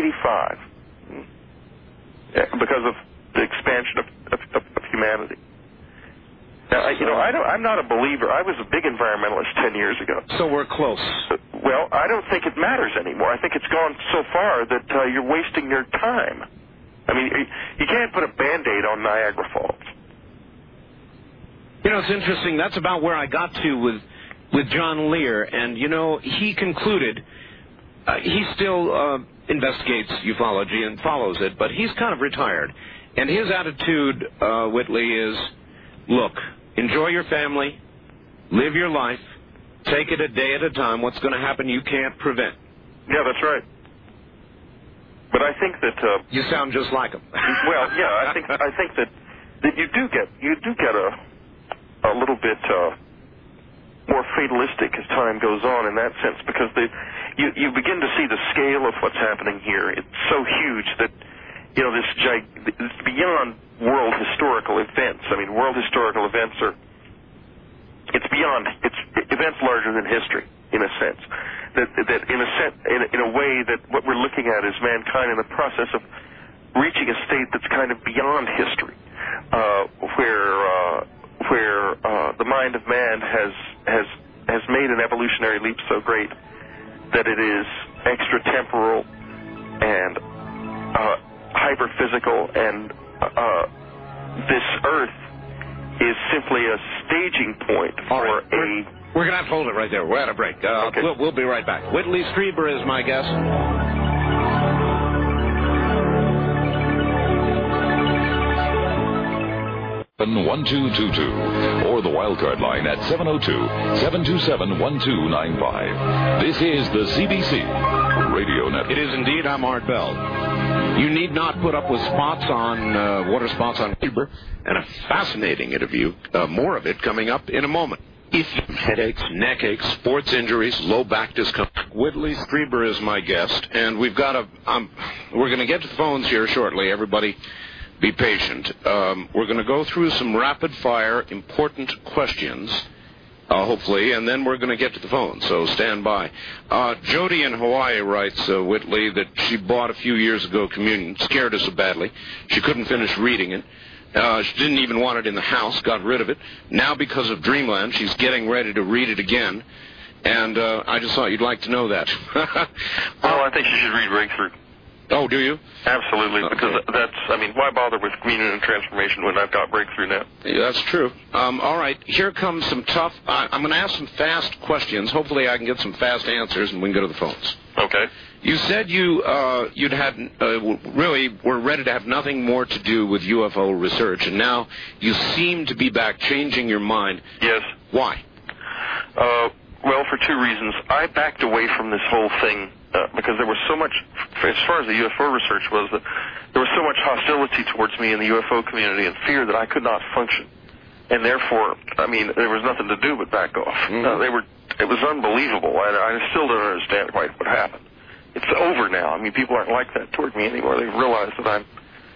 Speaker 2: 1985 because of the expansion of humanity. Now, I'm not a believer. I was a big environmentalist 10 years ago.
Speaker 1: So we're close.
Speaker 2: Well, I don't think it matters anymore. I think it's gone so far that you're wasting your time. I mean, you can't put a Band-Aid on Niagara Falls.
Speaker 1: You know, it's interesting. That's about where I got to with John Lear. And, he concluded, he still investigates ufology and follows it, but he's kind of retired. And his attitude, Whitley, is, look, enjoy your family, live your life, take it a day at a time. What's going to happen you can't prevent.
Speaker 2: Yeah, that's right. But I think that
Speaker 1: you sound just like him.
Speaker 2: Well, yeah, I think that you do get a little bit more fatalistic as time goes on in that sense, because you begin to see the scale of what's happening here. It's so huge that it's beyond world historical events. I mean, world historical events it's events larger than history, in a sense. That in a way that what we're looking at is mankind in the process of reaching a state that's kind of beyond history, where the mind of man has made an evolutionary leap so great that it is extratemporal and hyperphysical, and this Earth is simply a staging point for
Speaker 1: We're going to have to hold it right there. We're at a break.
Speaker 2: Okay.
Speaker 1: We'll be right back. Whitley Strieber is my guest.
Speaker 3: 1222 or the wildcard line at 702-727-1295. This is the CBC Radio Network.
Speaker 1: It is indeed. I'm Art Bell. You need not put up with water spots on Strieber, and a fascinating interview. More of it coming up in a moment. If you have headaches, neck aches, sports injuries, low back discomfort, Whitley Strieber is my guest, and we're going to get to the phones here shortly. Everybody, be patient. We're going to go through some rapid-fire, important questions, hopefully, and then we're going to get to the phone, so stand by. Jody in Hawaii writes, Whitley, that she bought a few years ago Communion, scared her so badly, she couldn't finish reading it. She didn't even want it in the house, got rid of it. Now, because of Dreamland, she's getting ready to read it again, and I just thought you'd like to know that.
Speaker 2: Well, I think she should read Breakthrough.
Speaker 1: Oh, do you?
Speaker 2: Absolutely,
Speaker 1: Okay.
Speaker 2: because why bother with communion and transformation when I've got breakthrough now?
Speaker 1: Yeah, that's true. All right, here comes some tough... I'm going to ask some fast questions. Hopefully I can get some fast answers, and we can go to the phones.
Speaker 2: Okay.
Speaker 1: You said you'd had really were ready to have nothing more to do with UFO research, and now you seem to be back changing your mind.
Speaker 2: Yes.
Speaker 1: Why?
Speaker 2: Well, for two reasons. I backed away from this whole thing because there was so much, as far as the UFO research was, there was so much hostility towards me in the UFO community and fear that I could not function. And therefore, there was nothing to do but back off.
Speaker 1: Mm-hmm.
Speaker 2: It was unbelievable. I still don't understand quite what happened. It's over now. People aren't like that toward me anymore. They've realized that I'm,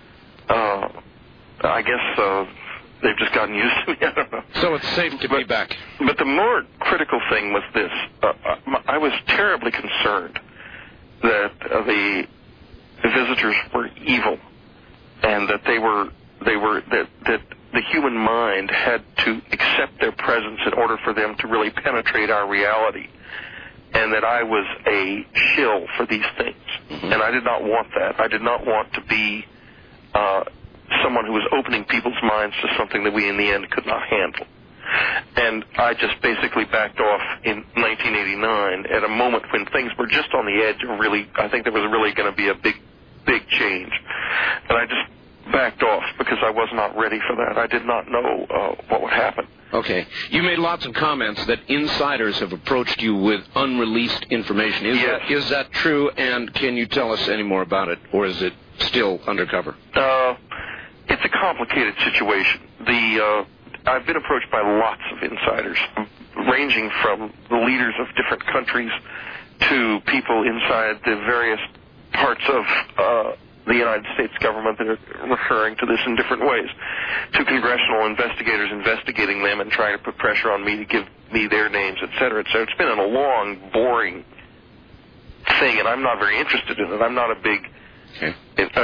Speaker 2: they've just gotten used to me. I don't know.
Speaker 1: So it's safe to be back.
Speaker 2: But the more critical thing was this. I was terribly concerned that the visitors were evil and that that the human mind had to accept their presence in order for them to really penetrate our reality, and that I was a shill for these things. Mm-hmm. And I did not want that. I did not want to be someone who was opening people's minds to something that we in the end could not handle. And I just basically backed off in 1989 at a moment when things were just on the edge of I think there was really going to be a big change. And I just backed off because I was not ready for that. I did not know what would happen.
Speaker 1: Okay. You made lots of comments that insiders have approached you with unreleased information. Is that true, and can you tell us any more about it, or is it still undercover?
Speaker 2: It's a complicated situation. I've been approached by lots of insiders, ranging from the leaders of different countries to people inside the various parts of the United States government that are referring to this in different ways, to congressional investigators investigating them and trying to put pressure on me to give me their names, et cetera. So it's been a long, boring thing, and I'm not very interested in it. I'm not a big...
Speaker 1: Okay.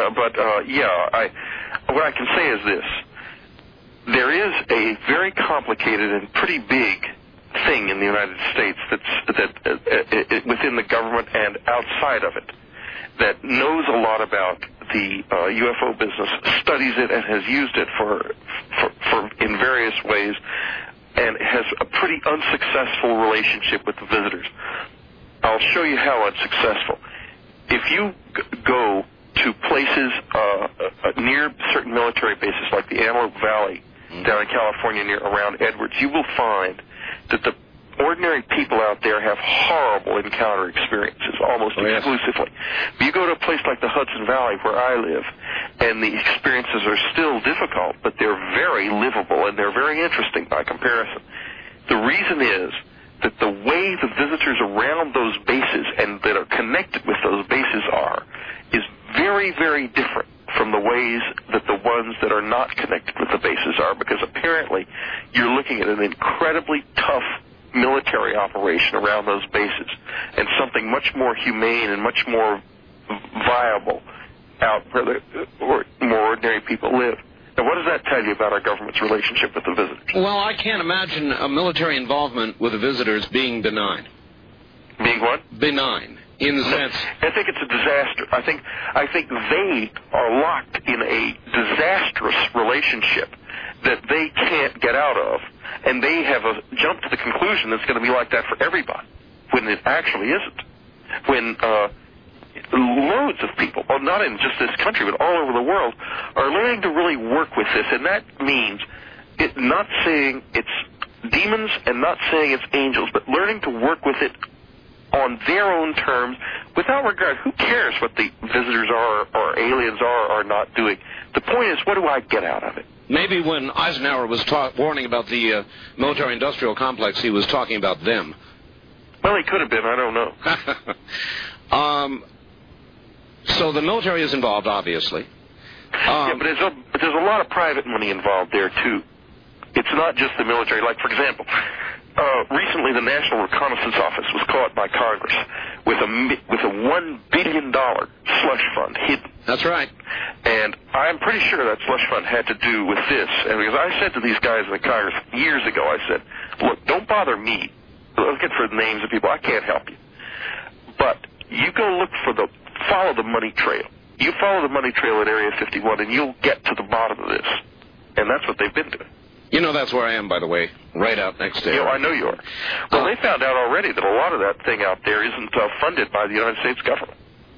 Speaker 2: What I can say is this. There is a very complicated and pretty big thing in the United States that within the government and outside of it that knows a lot about the UFO business, studies it, and has used it for in various ways, and has a pretty unsuccessful relationship with the visitors. I'll show you how unsuccessful. If you go to places near certain military bases like the Antelope Valley down in California around Edwards, you will find that the ordinary people out there have horrible encounter experiences, almost exclusively. But you go to a place like the Hudson Valley where I live, and the experiences are still difficult, but they're very livable and they're very interesting by comparison. The reason is that the way the visitors around those bases and that are connected with those bases is very, very different from the ways that the ones that are not connected with the bases are, because apparently you're looking at an incredibly tough military operation around those bases and something much more humane and much more viable out where more ordinary people live. Now, what does that tell you about our government's relationship with the visitors?
Speaker 1: Well, I can't imagine a military involvement with the visitors being benign.
Speaker 2: Being what?
Speaker 1: Benign, in the sense...
Speaker 2: I think it's a disaster. I think they are locked in a disastrous relationship that they can't get out of, and they have jumped to the conclusion that it's going to be like that for everybody, when it actually isn't. When loads of people, well, not in just this country, but all over the world, are learning to really work with this, and that means not saying it's demons and not saying it's angels, but learning to work with it on their own terms, without regard. Who cares what the visitors are or aliens are not doing? The point is, what do I get out of it?
Speaker 1: Maybe when Eisenhower was warning about the military-industrial complex, he was talking about them.
Speaker 2: Well, he could have been. I don't know.
Speaker 1: So the military is involved, obviously.
Speaker 2: Yeah, but there's a lot of private money involved there, too. It's not just the military. Like, for example, recently the National Reconnaissance Office was caught by Congress with a $1 billion slush fund hidden.
Speaker 1: That's right.
Speaker 2: And I'm pretty sure that slush fund had to do with this. And because I said to these guys in the Congress years ago, I said, look, don't bother me looking for the names of people. I can't help you. But you go follow the money trail. You follow the money trail at Area 51, and you'll get to the bottom of this. And that's what they've been doing.
Speaker 1: You know, that's where I am, by the way, right out next to
Speaker 2: I know you are. Well, they found out already that a lot of that thing out there isn't funded by the United States government.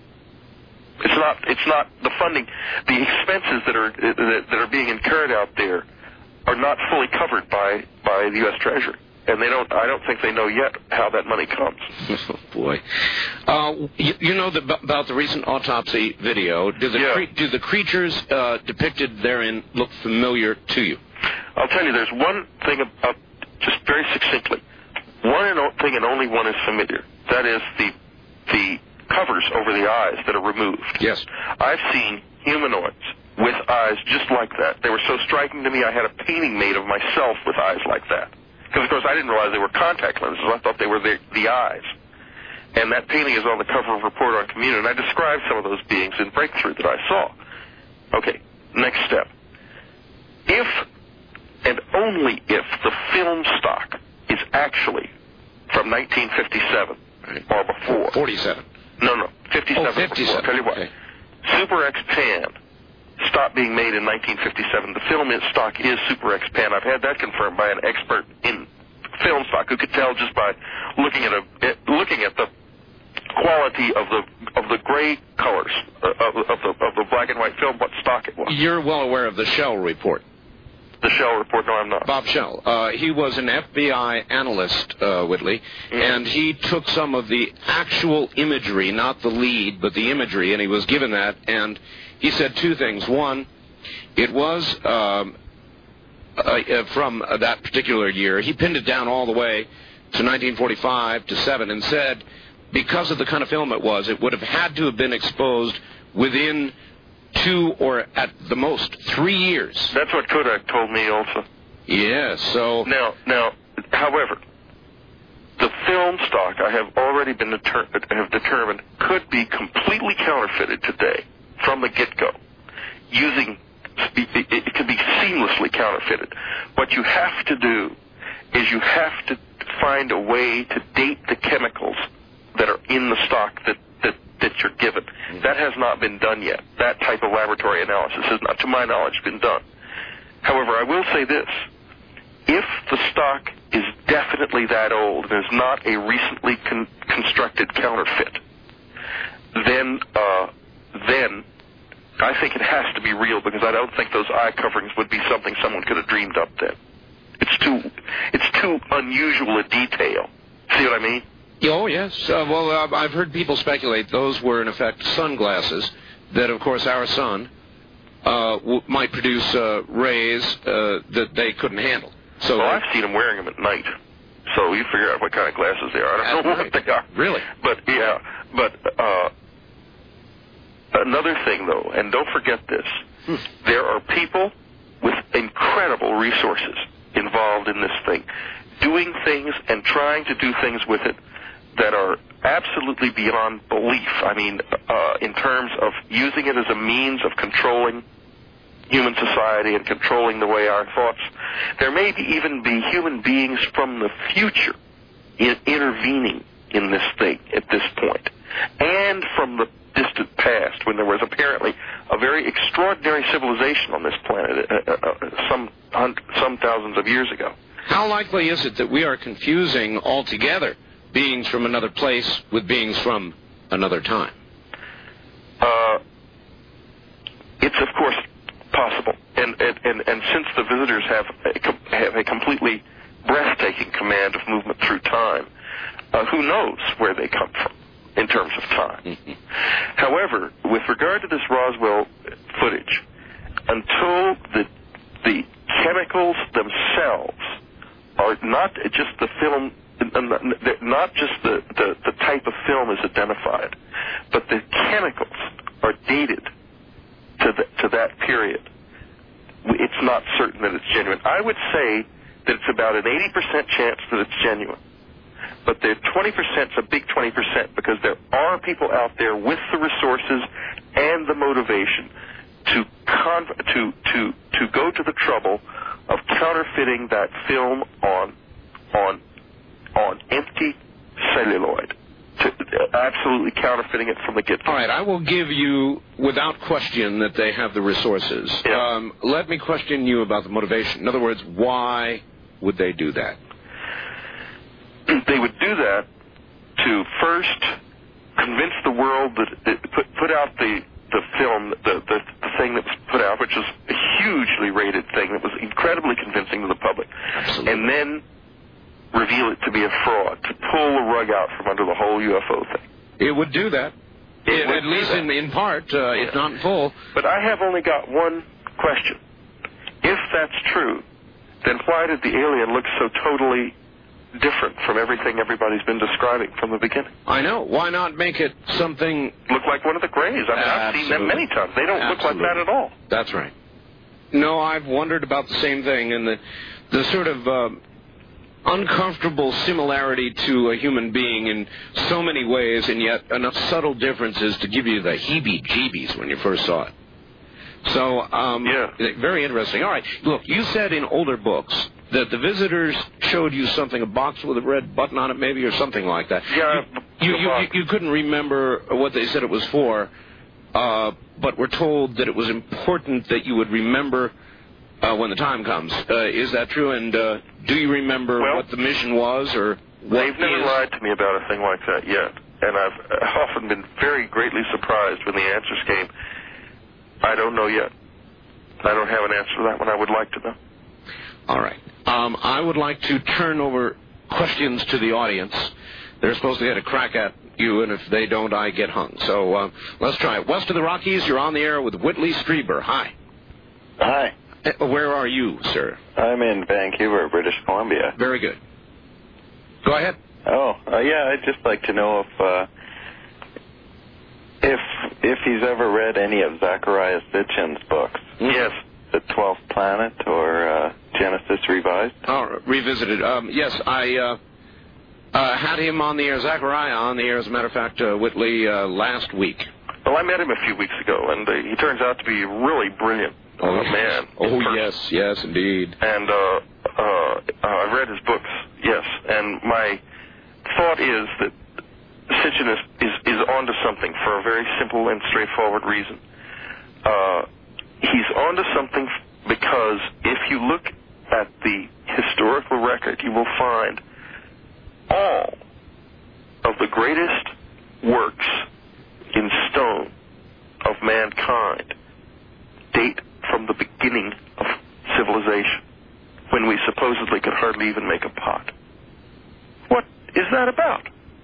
Speaker 2: It's not the funding. The expenses that are being incurred out there are not fully covered by the U.S. Treasury, and I don't think they know yet how that money comes.
Speaker 1: Oh boy! You know about the recent autopsy video. Do the creatures depicted therein look familiar to you?
Speaker 2: I'll tell you, there's one thing about, just very succinctly, one thing and only one is familiar. That is the covers over the eyes that are removed.
Speaker 1: Yes.
Speaker 2: I've seen humanoids with eyes just like that. They were so striking to me, I had a painting made of myself with eyes like that. Because, of course, I didn't realize they were contact lenses. I thought they were the eyes. And that painting is on the cover of Report on Communion, and I described some of those beings in Breakthrough that I saw. Okay, next step. If, and only if, the film stock is actually from 1957 or before.
Speaker 1: 47.
Speaker 2: No, 57.
Speaker 1: Oh, 57.
Speaker 2: Before. I'll tell you what.
Speaker 1: Okay.
Speaker 2: Super X Pan stopped being made in 1957. The film stock is Super X Pan. I've had that confirmed by an expert in film stock who could tell just by looking at the quality of the gray colors of the black and white film, what stock it was.
Speaker 1: You're well aware of the Shell report.
Speaker 2: The Shell report? No, I'm not.
Speaker 1: Bob Shell. He was an FBI analyst, Whitley, and he took some of the actual imagery, not the lead, but the imagery, and he was given that, and he said two things. One, it was from that particular year. He pinned it down all the way to 1945 to 7 and said because of the kind of film it was, it would have had to have been exposed within 2 or at the most 3 years.
Speaker 2: That's what Kodak told me also.
Speaker 1: Yes, so...
Speaker 2: Now, however, the film stock I have already been determined could be completely counterfeited today from the get-go. It could be seamlessly counterfeited. What you have to do is you have to find a way to date the chemicals that are in the stock that you're given. That has not been done yet. That type of laboratory analysis has not, to my knowledge, been done. However, I will say this. If the stock is definitely that old and is not a recently constructed counterfeit, then I think it has to be real, because I don't think those eye coverings would be something someone could have dreamed up then. It's too unusual a detail. See what I mean?
Speaker 1: Oh, yes. Well, I've heard people speculate those were, in effect, sunglasses that, of course, our sun might produce rays that they couldn't handle. So
Speaker 2: well, I've seen them wearing them at night. So you figure out what kind of glasses they are. I don't know what they are.
Speaker 1: Really?
Speaker 2: But another thing, though, and don't forget this, there are people with incredible resources involved in this thing, doing things and trying to do things with it that are absolutely beyond belief. I mean, in terms of using it as a means of controlling human society and controlling the way our thoughts. There may even be human beings from the future intervening in this thing at this point, and from the distant past, when there was apparently a very extraordinary civilization on this planet some thousands of years ago.
Speaker 1: How likely is it that we are confusing altogether beings from another place with beings from another time?
Speaker 2: It's, of course, possible. And since the visitors have a completely breathtaking command of movement through time, who knows where they come from in terms of time. Mm-hmm. However, with regard to this Roswell footage, until the chemicals themselves are not just the film, not just the type of film is identified, but the chemicals are dated to that period, it's not certain that it's genuine. I would say that it's about an 80% chance that it's genuine. But the 20% is a big 20%, because there are people out there with the resources and the motivation to go to the trouble of counterfeiting that film on empty celluloid. absolutely counterfeiting it from the get-go.
Speaker 1: All right, I will give you, without question, that they have the resources.
Speaker 2: Yeah.
Speaker 1: Let me question you about the motivation. In other words, why would they do that?
Speaker 2: They would do that to first convince the world that put out the film, the thing that was put out, which was a hugely rated thing that was incredibly convincing to the public.
Speaker 1: Absolutely.
Speaker 2: And then reveal it to be a fraud, to pull the rug out from under the whole UFO thing.
Speaker 1: It would do that. At least in part, if not in full.
Speaker 2: But I have only got one question. If that's true, then why did the alien look so totally different from everything everybody's been describing from the beginning?
Speaker 1: I know. Why not make it something...
Speaker 2: Look like one of the Greys. I mean, I've seen them many times. They don't look like that at all.
Speaker 1: That's right. No, I've wondered about the same thing, and the sort of uncomfortable similarity to a human being in so many ways, and yet enough subtle differences to give you the heebie-jeebies when you first saw it. So, very interesting. All right, look, you said in older books that the visitors showed you something, a box with a red button on it maybe, or something like that.
Speaker 2: Yeah.
Speaker 1: You couldn't remember what they said it was for, but were told that it was important that you would remember when the time comes. Is that true? And do you remember what the mission was, or what
Speaker 2: they've never lied to me about a thing like that yet. And I've often been very greatly surprised when the answers came. I don't know yet. I don't have an answer to that one. I would like to know.
Speaker 1: All right. I would like to turn over questions to the audience. They're supposed to get a crack at you, and if they don't, I get hung. So let's try it. West of the Rockies, you're on the air with Whitley Strieber. Hi.
Speaker 4: Hi.
Speaker 1: Where are you, sir?
Speaker 4: I'm in Vancouver, British Columbia.
Speaker 1: Very good. Go ahead.
Speaker 4: Oh, yeah, I'd just like to know if he's ever read any of Zecharia Sitchin's books.
Speaker 2: Yes.
Speaker 4: The 12th Planet or Genesis Revised?
Speaker 1: Oh, revisited. Yes, I had him on the air, Zecharia on the air, as a matter of fact, Whitley, last week.
Speaker 2: Well, I met him a few weeks ago, and he turns out to be a really brilliant man.
Speaker 1: Oh, yes, indeed.
Speaker 2: And I've read his books, yes. And my thought is that Sitchin is onto something for a very simple and straightforward reason. He's onto something because if you look at the historical record, you will find all of the greatest works in stone of mankind date from the beginning of civilization, when we supposedly could hardly even make a pot. What is that about?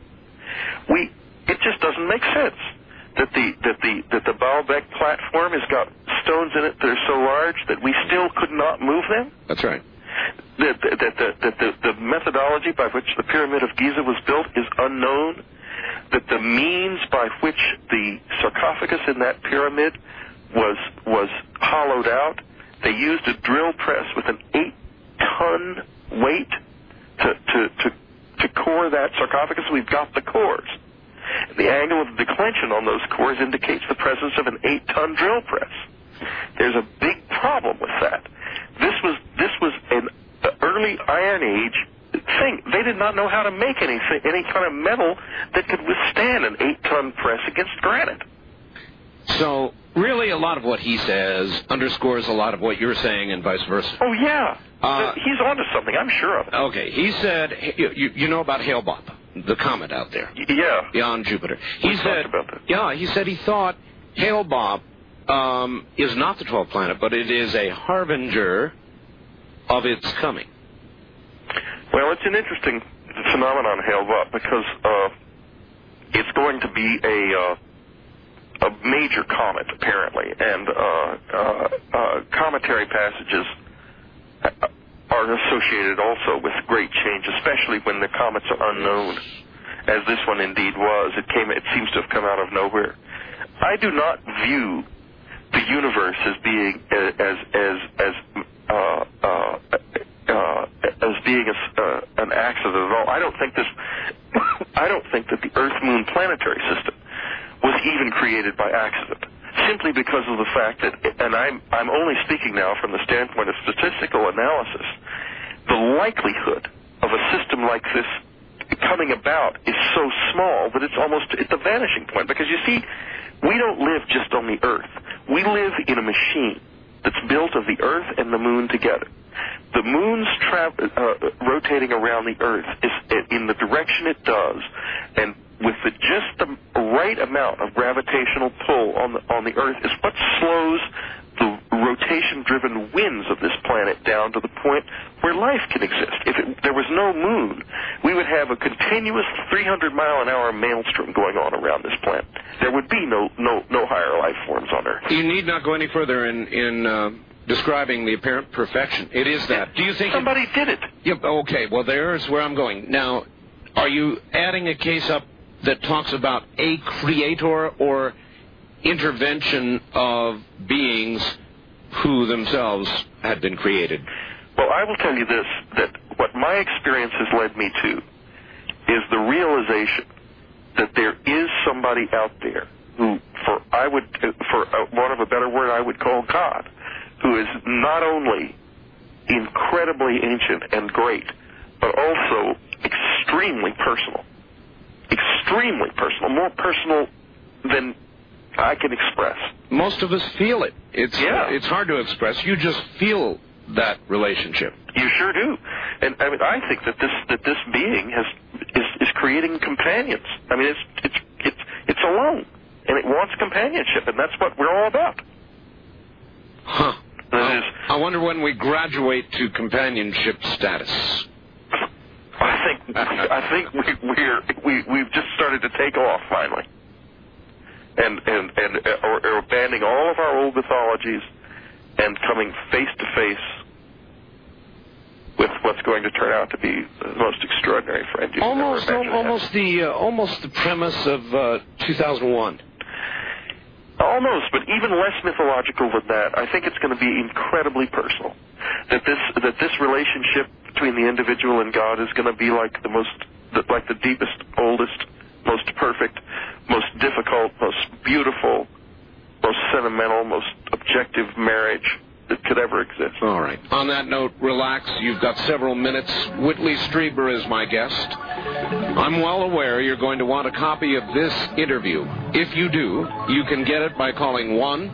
Speaker 2: It just doesn't make sense that the Baalbek platform has got stones in it that are so large that we still could not move them.
Speaker 1: That's right.
Speaker 2: That the methodology by which the Pyramid of Giza was built is unknown. That the means by which the sarcophagus in that pyramid was hollowed out. They used a drill press with an 8-ton weight to core that sarcophagus. We've got the cores. The angle of declension on those cores indicates the presence of an 8-ton drill press. There's a big problem with that. This was an early Iron Age thing. They did not know how to make any kind of metal that could withstand an 8-ton press against granite.
Speaker 1: So, really, a lot of what he says underscores a lot of what you're saying and vice versa.
Speaker 2: Oh, yeah. He's onto something, I'm sure of it.
Speaker 1: Okay, he said, you know about Hale-Bopp, the comet out there.
Speaker 2: Yeah.
Speaker 1: Beyond Jupiter.
Speaker 2: We talked about that.
Speaker 1: Yeah, he said he thought Hale-Bopp is not the 12th planet, but it is a harbinger of its coming.
Speaker 2: Well, it's an interesting phenomenon, Hale-Bopp, because it's going to be a major comet, apparently, and cometary passages are associated also with great change, especially when the comets are unknown, as this one indeed was. It seems to have come out of nowhere. I do not view the universe as being an accident at all. I don't think that the Earth-Moon planetary system was even created by accident, simply because of the fact that, and I'm only speaking now from the standpoint of statistical analysis, the likelihood of a system like this coming about is so small that it's almost at the vanishing point. Because you see, we don't live just on the Earth. We live in a machine that's built of the Earth and the Moon together. The Moon's rotating around the Earth is in the direction it does, and with just the right amount of gravitational pull on the Earth is what slows the rotation-driven winds of this planet down to the point where life can exist. If there was no Moon, we would have a continuous 300-mile-an-hour maelstrom going on around this planet. There would be no higher life forms on Earth.
Speaker 1: You need not go any further in describing the apparent perfection. It is that. Do you think
Speaker 2: somebody did it?
Speaker 1: Yep. Okay. Well, there's where I'm going. Now, are you adding a case up that talks about a creator or intervention of beings who themselves had been created?
Speaker 2: Well, I will tell you this, that what my experience has led me to is the realization that there is somebody out there who, for want of a better word, I would call God, who is not only incredibly ancient and great, but also extremely personal. Extremely personal, more personal than I can express.
Speaker 1: Most of us feel it. It's hard to express. You just feel that relationship.
Speaker 2: You sure do. And I mean, I think that this being is creating companions. I mean, it's alone, and it wants companionship, and that's what we're all about.
Speaker 1: Huh. I wonder when we graduate to companionship status.
Speaker 2: I think we've just started to take off finally, and are abandoning all of our old mythologies and coming face to face with what's going to turn out to be the most extraordinary friend you've ever imagined.
Speaker 1: Almost the premise of 2001.
Speaker 2: Almost, but even less mythological than that. I think it's going to be incredibly personal. That this relationship between the individual and God is going to be like the deepest, oldest, most perfect, most difficult, most beautiful, most sentimental, most objective marriage that could ever exist.
Speaker 1: All right. On that note, relax. You've got several minutes. Whitley Strieber is my guest. I'm well aware you're going to want a copy of this interview. If you do, you can get it by calling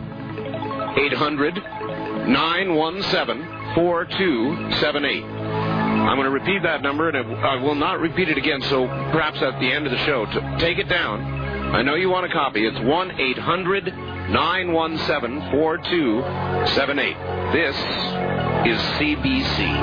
Speaker 1: 1-800-917-4278. I'm going to repeat that number, and I will not repeat it again, so perhaps at the end of the show, take it down. I know you want a copy. It's 1-800-917-4278. This is CBC.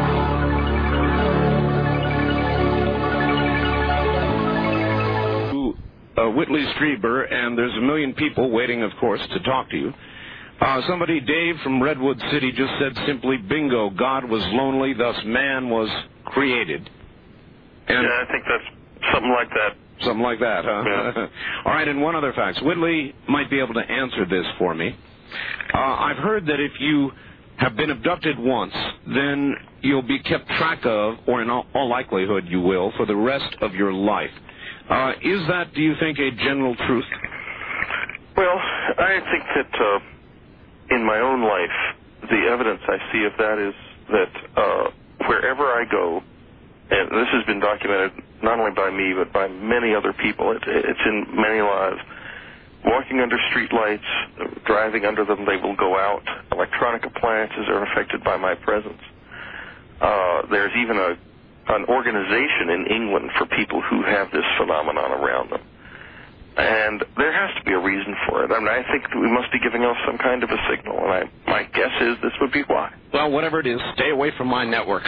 Speaker 1: Whitley Strieber, and there's a million people waiting, of course, to talk to you. Somebody, Dave from Redwood City, just said simply, bingo, God was lonely, thus man was created. And
Speaker 2: yeah, I think that's something like that.
Speaker 1: Something like that, huh? Yeah. All right, and one other fact. Whitley might be able to answer this for me. I've heard that if you have been abducted once, then you'll be kept track of, or in all likelihood you will, for the rest of your life. Is that, do you think, a general truth?
Speaker 2: Well, I think that in my own life, the evidence I see of that is that wherever I go, and this has been documented not only by me but by many other people, it's in many lives, walking under street lights, driving under them, they will go out. Electronic appliances are affected by my presence. There's even an organization in England for people who have this phenomenon around them. And there has to be a reason for it. I mean, I think that we must be giving off some kind of a signal, and my guess is this would be why.
Speaker 1: Well, whatever it is, stay away from my network.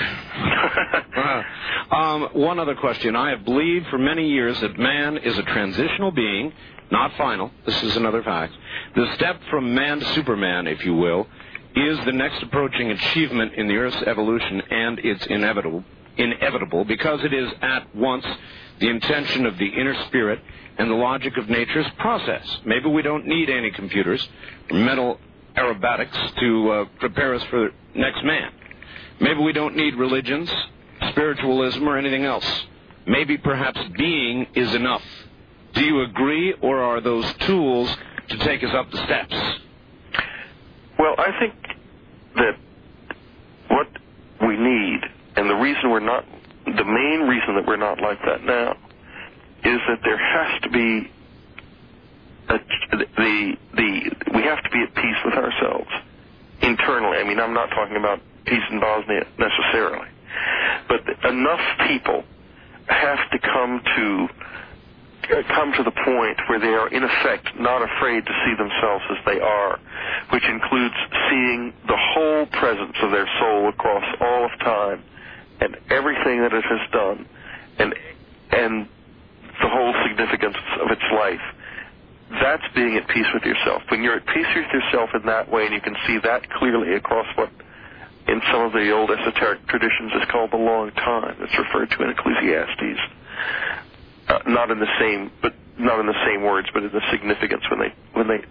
Speaker 1: One other question. I have believed for many years that man is a transitional being, not final. This is another fact. The step from man to Superman, if you will, is the next approaching achievement in the Earth's evolution, and it's inevitable because it is at once the intention of the inner spirit and the logic of nature's process. Maybe we don't need any computers or mental aerobatics to prepare us for the next man. Maybe we don't need religions, spiritualism, or anything else. Maybe perhaps being is enough. Do you agree, or are those tools to take us up the steps?
Speaker 2: Well, I think that what we need, and the reason we're not the main reason that we're not like that now is that there has to be we have to be at peace with ourselves internally. I mean, I'm not talking about peace in Bosnia necessarily, but enough people have to come to the point where they are in effect not afraid to see themselves as they are, which includes seeing the whole presence of their soul across all of time and everything that it has done and the whole significance of its life. That's being at peace with yourself. When you're at peace with yourself in that way, and you can see that clearly across what in some of the old esoteric traditions is called the long time, it's referred to in Ecclesiastes. Not in the same words, but in the significance when they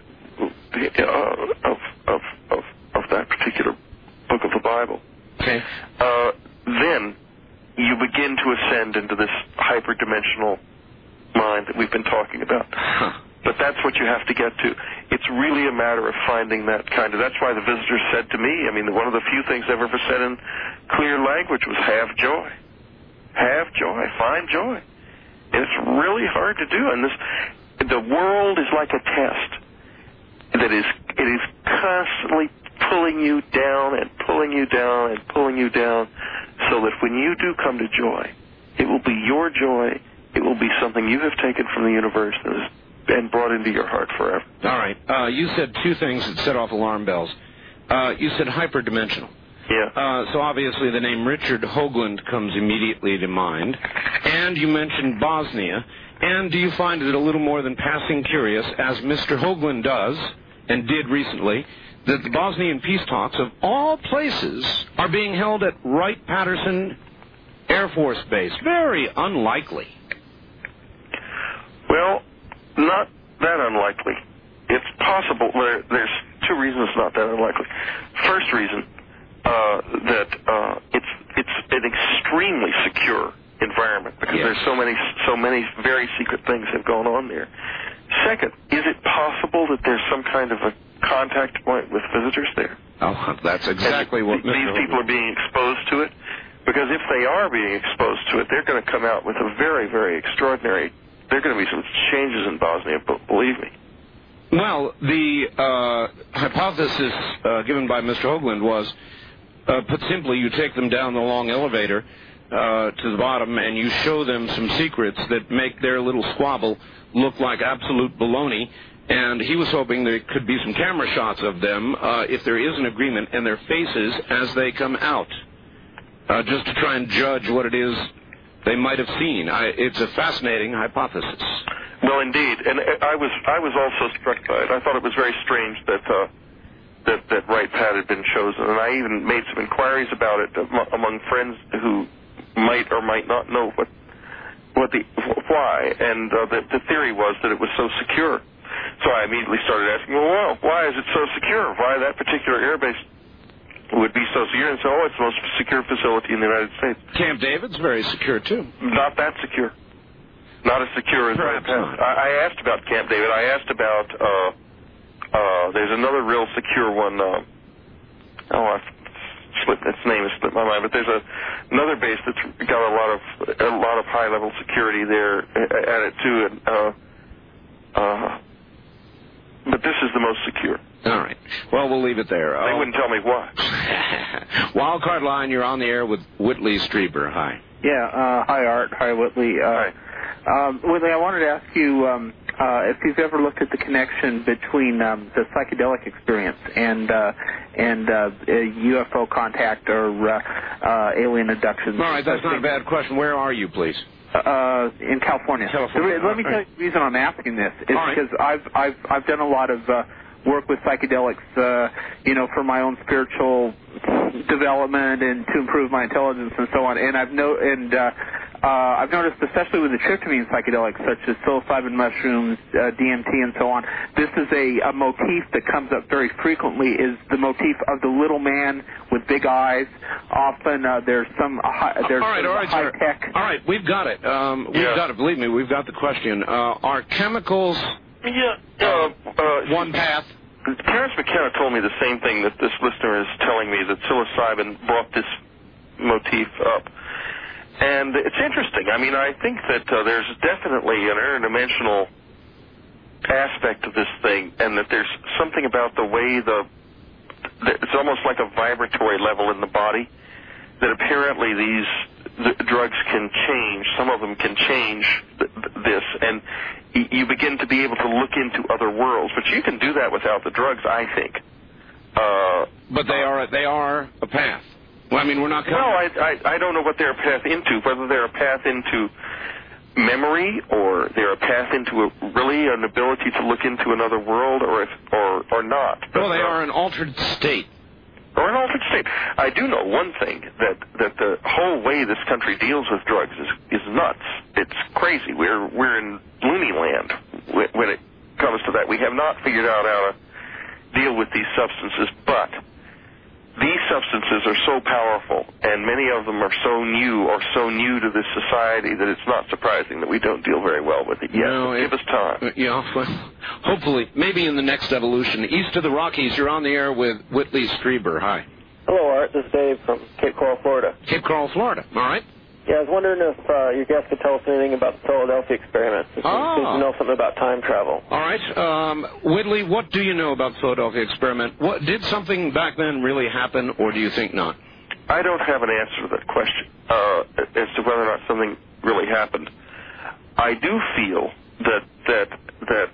Speaker 2: of that particular book of the Bible.
Speaker 1: Okay.
Speaker 2: Then you begin to ascend into this hyperdimensional mind that we've been talking about. But that's what you have to get to. It's really a matter of finding that kind of... That's why the visitor said to me, I mean, one of the few things I've ever said in clear language was have joy. Have joy. Find joy. And it's really hard to do. And the world is like a test. It is constantly pulling you down and pulling you down and pulling you down, so that when you do come to joy, it will be your joy. It will be something you have taken from the universe and brought into your heart forever.
Speaker 1: All right. You said two things that set off alarm bells. You said hyperdimensional.
Speaker 2: Yeah.
Speaker 1: So obviously the name Richard Hoagland comes immediately to mind. And you mentioned Bosnia. And do you find it a little more than passing curious, as Mr. Hoagland does, and did recently, that the Bosnian peace talks of all places are being held at Wright-Patterson Air Force Base? Very unlikely.
Speaker 2: Well, not that unlikely. It's possible. There's two reasons it's not that unlikely. First reason, that it's an extremely secure environment, because there's so many very secret things have gone on there. Second, is it possible that there's some kind of a contact point with visitors there?
Speaker 1: Oh, that's exactly what
Speaker 2: these people are being exposed to it. Because if they are being exposed to it, they're going to come out with a very, very extraordinary... There are going to be some changes in Bosnia, believe me.
Speaker 1: Well, the hypothesis given by Mr. Hoagland was, put simply, you take them down the long elevator to the bottom and you show them some secrets that make their little squabble look like absolute baloney. And he was hoping there could be some camera shots of them, if there is an agreement, and their faces as they come out, just to try and judge what it is they might have seen. It's a fascinating hypothesis.
Speaker 2: Well, indeed, and I was also struck by it. I thought it was very strange that Wright Pat had been chosen, and I even made some inquiries about it among friends who might or might not know why, and the theory was that it was so secure. So I immediately started asking, well, why is it so secure? Why that particular airbase would be so secure? And so, it's the most secure facility in the United States.
Speaker 1: Camp David's very secure, too.
Speaker 2: Not that secure. Not as secure as Wright Pat. I asked about Camp David. I asked about, there's another real secure one. Its name has slipped my mind, but there's another base that's got a lot of high-level security there at it, too. And, but this is the most secure.
Speaker 1: All right. Well, we'll leave it there.
Speaker 2: They wouldn't tell me why.
Speaker 1: Wildcard Line, you're on the air with Whitley Strieber. Hi.
Speaker 5: Yeah. Hi, Art. Hi, Whitley.
Speaker 2: Hi.
Speaker 5: Whitley, I wanted to ask you if you've ever looked at the connection between the psychedelic experience and UFO contact or alien abductions.
Speaker 1: All right, that's not a bad question. Where are you, please?
Speaker 5: In California. Let me tell you the reason I'm asking this is because I've done a lot of work with psychedelics, for my own spiritual development and to improve my intelligence and so on. And I've noticed, especially with the tryptamine psychedelics, such as psilocybin mushrooms, DMT, and so on, this is a motif that comes up very frequently, is the motif of the little man with big eyes. Often there's high tech.
Speaker 1: All right, we've got it. We've got it. Believe me, we've got the question. Are chemicals one path?
Speaker 2: Terence McKenna told me the same thing that this listener is telling me, that psilocybin brought this motif up. And it's interesting. I mean, I think that there's definitely an interdimensional aspect of this thing, and that there's something about the way it's almost like a vibratory level in the body, that apparently the drugs can change. Some of them can change this, and you begin to be able to look into other worlds. But you can do that without the drugs, I think.
Speaker 1: But they are a path. Well, I mean, we're not.
Speaker 2: No, I don't know what they're a path into. Whether they're a path into memory, or they're a path into really an ability to look into another world, or not. But,
Speaker 1: well, they are an altered state.
Speaker 2: Or an altered state. I do know one thing, that the whole way this country deals with drugs is nuts. It's crazy. We're in loony land when it comes to that. We have not figured out how to deal with these substances, but these substances are so powerful, and many of them are so new to this society, that it's not surprising that we don't deal very well with it yet. No, give us time.
Speaker 1: Yeah, well, hopefully, maybe in the next evolution. East of the Rockies, you're on the air with Whitley Strieber. Hi.
Speaker 6: Hello, Art. This is Dave from Cape Coral, Florida.
Speaker 1: Cape Coral, Florida. All right.
Speaker 6: Yeah, I was wondering if your guest could tell us anything about the Philadelphia experiment. Seems to know something about time travel.
Speaker 1: All right. Whitley, what do you know about the Philadelphia experiment? Did something back then really happen, or do you think not?
Speaker 2: I don't have an answer to that question as to whether or not something really happened. I do feel that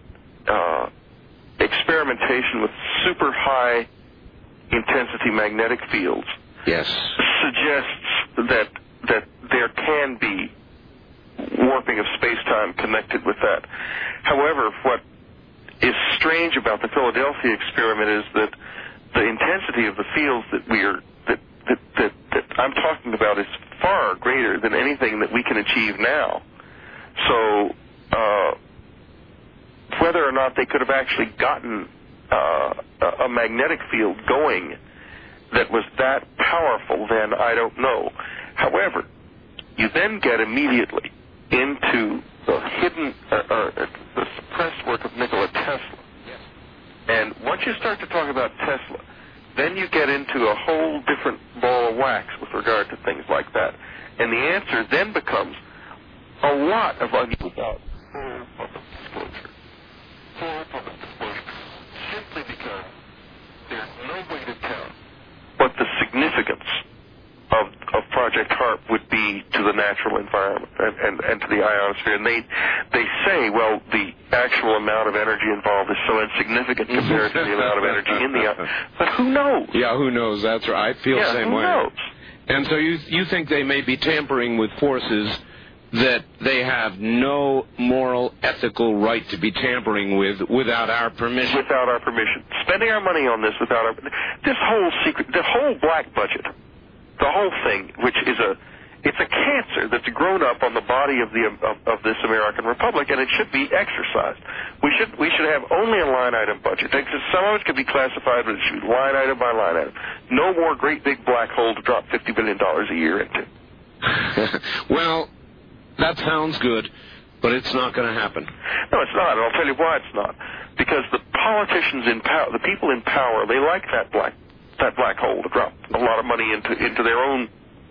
Speaker 2: experimentation with super high intensity magnetic fields suggests that there can be warping of space-time connected with that. However, what is strange about the Philadelphia experiment is that the intensity of the fields that I'm talking about is far greater than anything that we can achieve now. So whether or not they could have actually gotten a magnetic field going that was that powerful, then I don't know. However, you then get immediately into the hidden, the suppressed work of Nikola Tesla. Yes. And once you start to talk about Tesla, then you get into a whole different ball of wax with regard to things like that. And the answer then becomes a lot of unusual doubt. Full public disclosure. Simply because there's no way to tell what the significance of Project HARP would be to the natural environment and to the ionosphere. And they say, well, the actual amount of energy involved is so insignificant compared to the amount of energy in the ionosphere. But who knows?
Speaker 1: Yeah, who knows? That's right. I feel the same way.
Speaker 2: Who knows?
Speaker 1: And so you think they may be tampering with forces that they have no moral, ethical right to be tampering with without our permission?
Speaker 2: Without our permission. Spending our money on this without our... This whole secret, the whole black budget, the whole thing, which is it's a cancer that's grown up on the body of this American Republic, and it should be exercised. We should have only a line item budget. Some of it could be classified, but it should be line item by line item. No more great big black hole to drop $50 billion a year into.
Speaker 1: Well, that sounds good, but it's not going to happen.
Speaker 2: No, it's not, and I'll tell you why it's not. Because the politicians in power, the people in power, they like that black hole to drop a lot of money into their own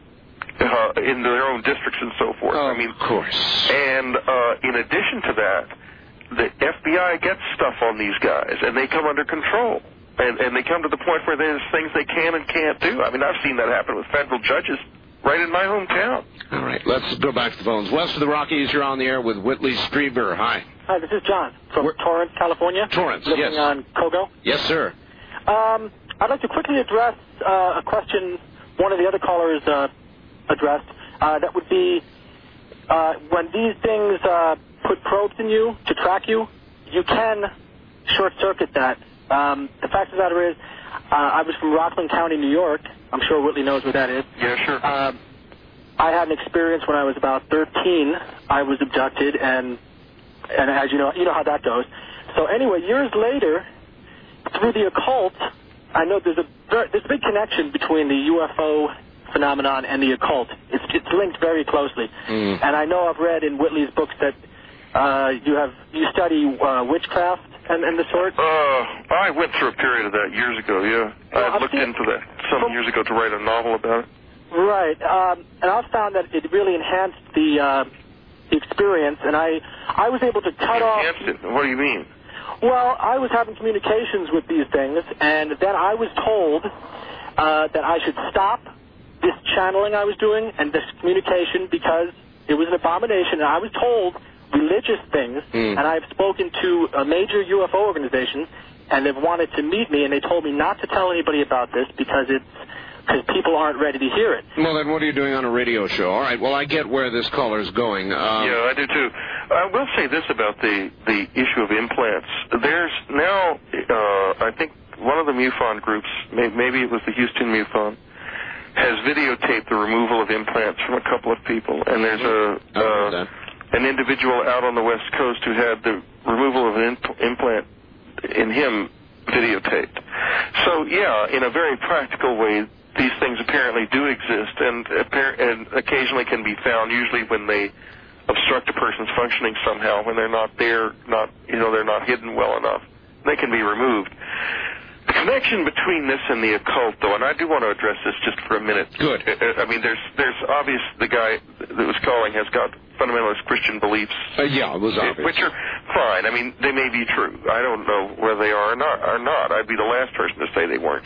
Speaker 2: districts and so forth.
Speaker 1: Oh, I mean, of course.
Speaker 2: And in addition to that, the FBI gets stuff on these guys, and they come under control. And they come to the point where there's things they can and can't do. I mean, I've seen that happen with federal judges right in my hometown.
Speaker 1: All right, let's go back to the phones. West of the Rockies, you're on the air with Whitley Strieber. Hi.
Speaker 7: Hi, this is John from Torrance, California.
Speaker 1: Torrance,
Speaker 7: living on Kogo.
Speaker 1: Yes, sir.
Speaker 7: I'd like to quickly address a question one of the other callers addressed. That would be when these things put probes in you to track you, you can short-circuit that. The fact of the matter is, I was from Rockland County, New York. I'm sure Whitley knows where that is.
Speaker 2: Yeah, sure.
Speaker 7: I had an experience when I was about 13. I was abducted, and as you know how that goes. So anyway, years later, through the occult, I know there's a big connection between the UFO phenomenon and the occult. It's linked very closely. And I know I've read in Whitley's books that you study witchcraft and the sort.
Speaker 2: I went through a period of that years ago. Yeah, I looked into that some years ago to write a novel about it.
Speaker 7: Right. And I found that it really enhanced the experience, and I was able to cut off...
Speaker 2: Enhanced it? What do you mean?
Speaker 7: Well, I was having communications with these things, and then I was told that I should stop this channeling I was doing and this communication because it was an abomination, and I was told religious things, and I've spoken to a major UFO organization, and they've wanted to meet me, and they told me not to tell anybody about this because people aren't ready to hear it.
Speaker 1: Well, then what are you doing on a radio show? All right, well, I get where this caller's going.
Speaker 2: Yeah, I do too. I will say this about the issue of implants. There's now, I think one of the MUFON groups, maybe it was the Houston MUFON, has videotaped the removal of implants from a couple of people, and there's an individual out on the West Coast who had the removal of an implant in him videotaped. So, yeah, in a very practical way, these things apparently do exist, and occasionally can be found, usually when they obstruct a person's functioning somehow, when they're not there, they're not hidden well enough. They can be removed. The connection between this and the occult, though, and I do want to address this just for a minute.
Speaker 1: Good.
Speaker 2: I mean, there's obvious, the guy that was calling has got fundamentalist Christian beliefs.
Speaker 1: Yeah, it was obvious.
Speaker 2: Which are fine. I mean, they may be true. I don't know whether they are or not. I'd be the last person to say they weren't.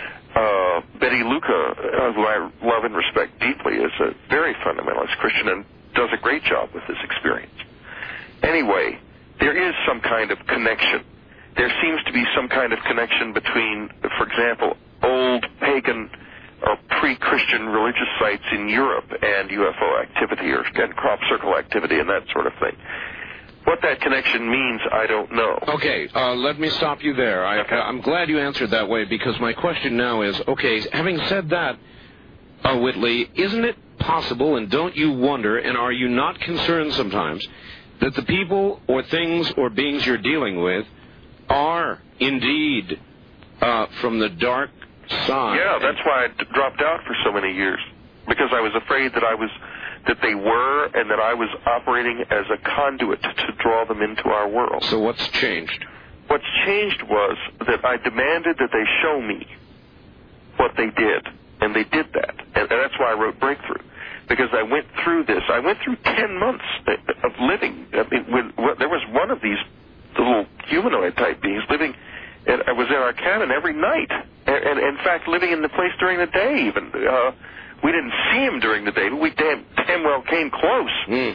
Speaker 2: Betty Luca, who I love and respect deeply, is a very fundamentalist Christian and does a great job with this experience. Anyway, there is some kind of connection. There seems to be some kind of connection between, for example, old pagan or pre-Christian religious sites in Europe and UFO activity and crop circle activity and that sort of thing. What that connection means, I don't know.
Speaker 1: Okay, let me stop you there. I'm glad you answered that way, because my question now is, okay, having said that, Whitley, isn't it possible, and don't you wonder, and are you not concerned sometimes, that the people or things or beings you're dealing with are indeed from the dark side?
Speaker 2: Yeah, that's why I dropped out for so many years, because I was afraid that they were, and that I was operating as a conduit to draw them into our world.
Speaker 1: So what's changed?
Speaker 2: What's changed was that I demanded that they show me what they did, and they did that. And that's why I wrote Breakthrough, because I went through this. I went through 10 months of living. I mean, there was one of these little humanoid-type beings living, and I was in our cabin every night, and in fact, living in the place during the day even. We didn't see him during the day, but we damn well came close.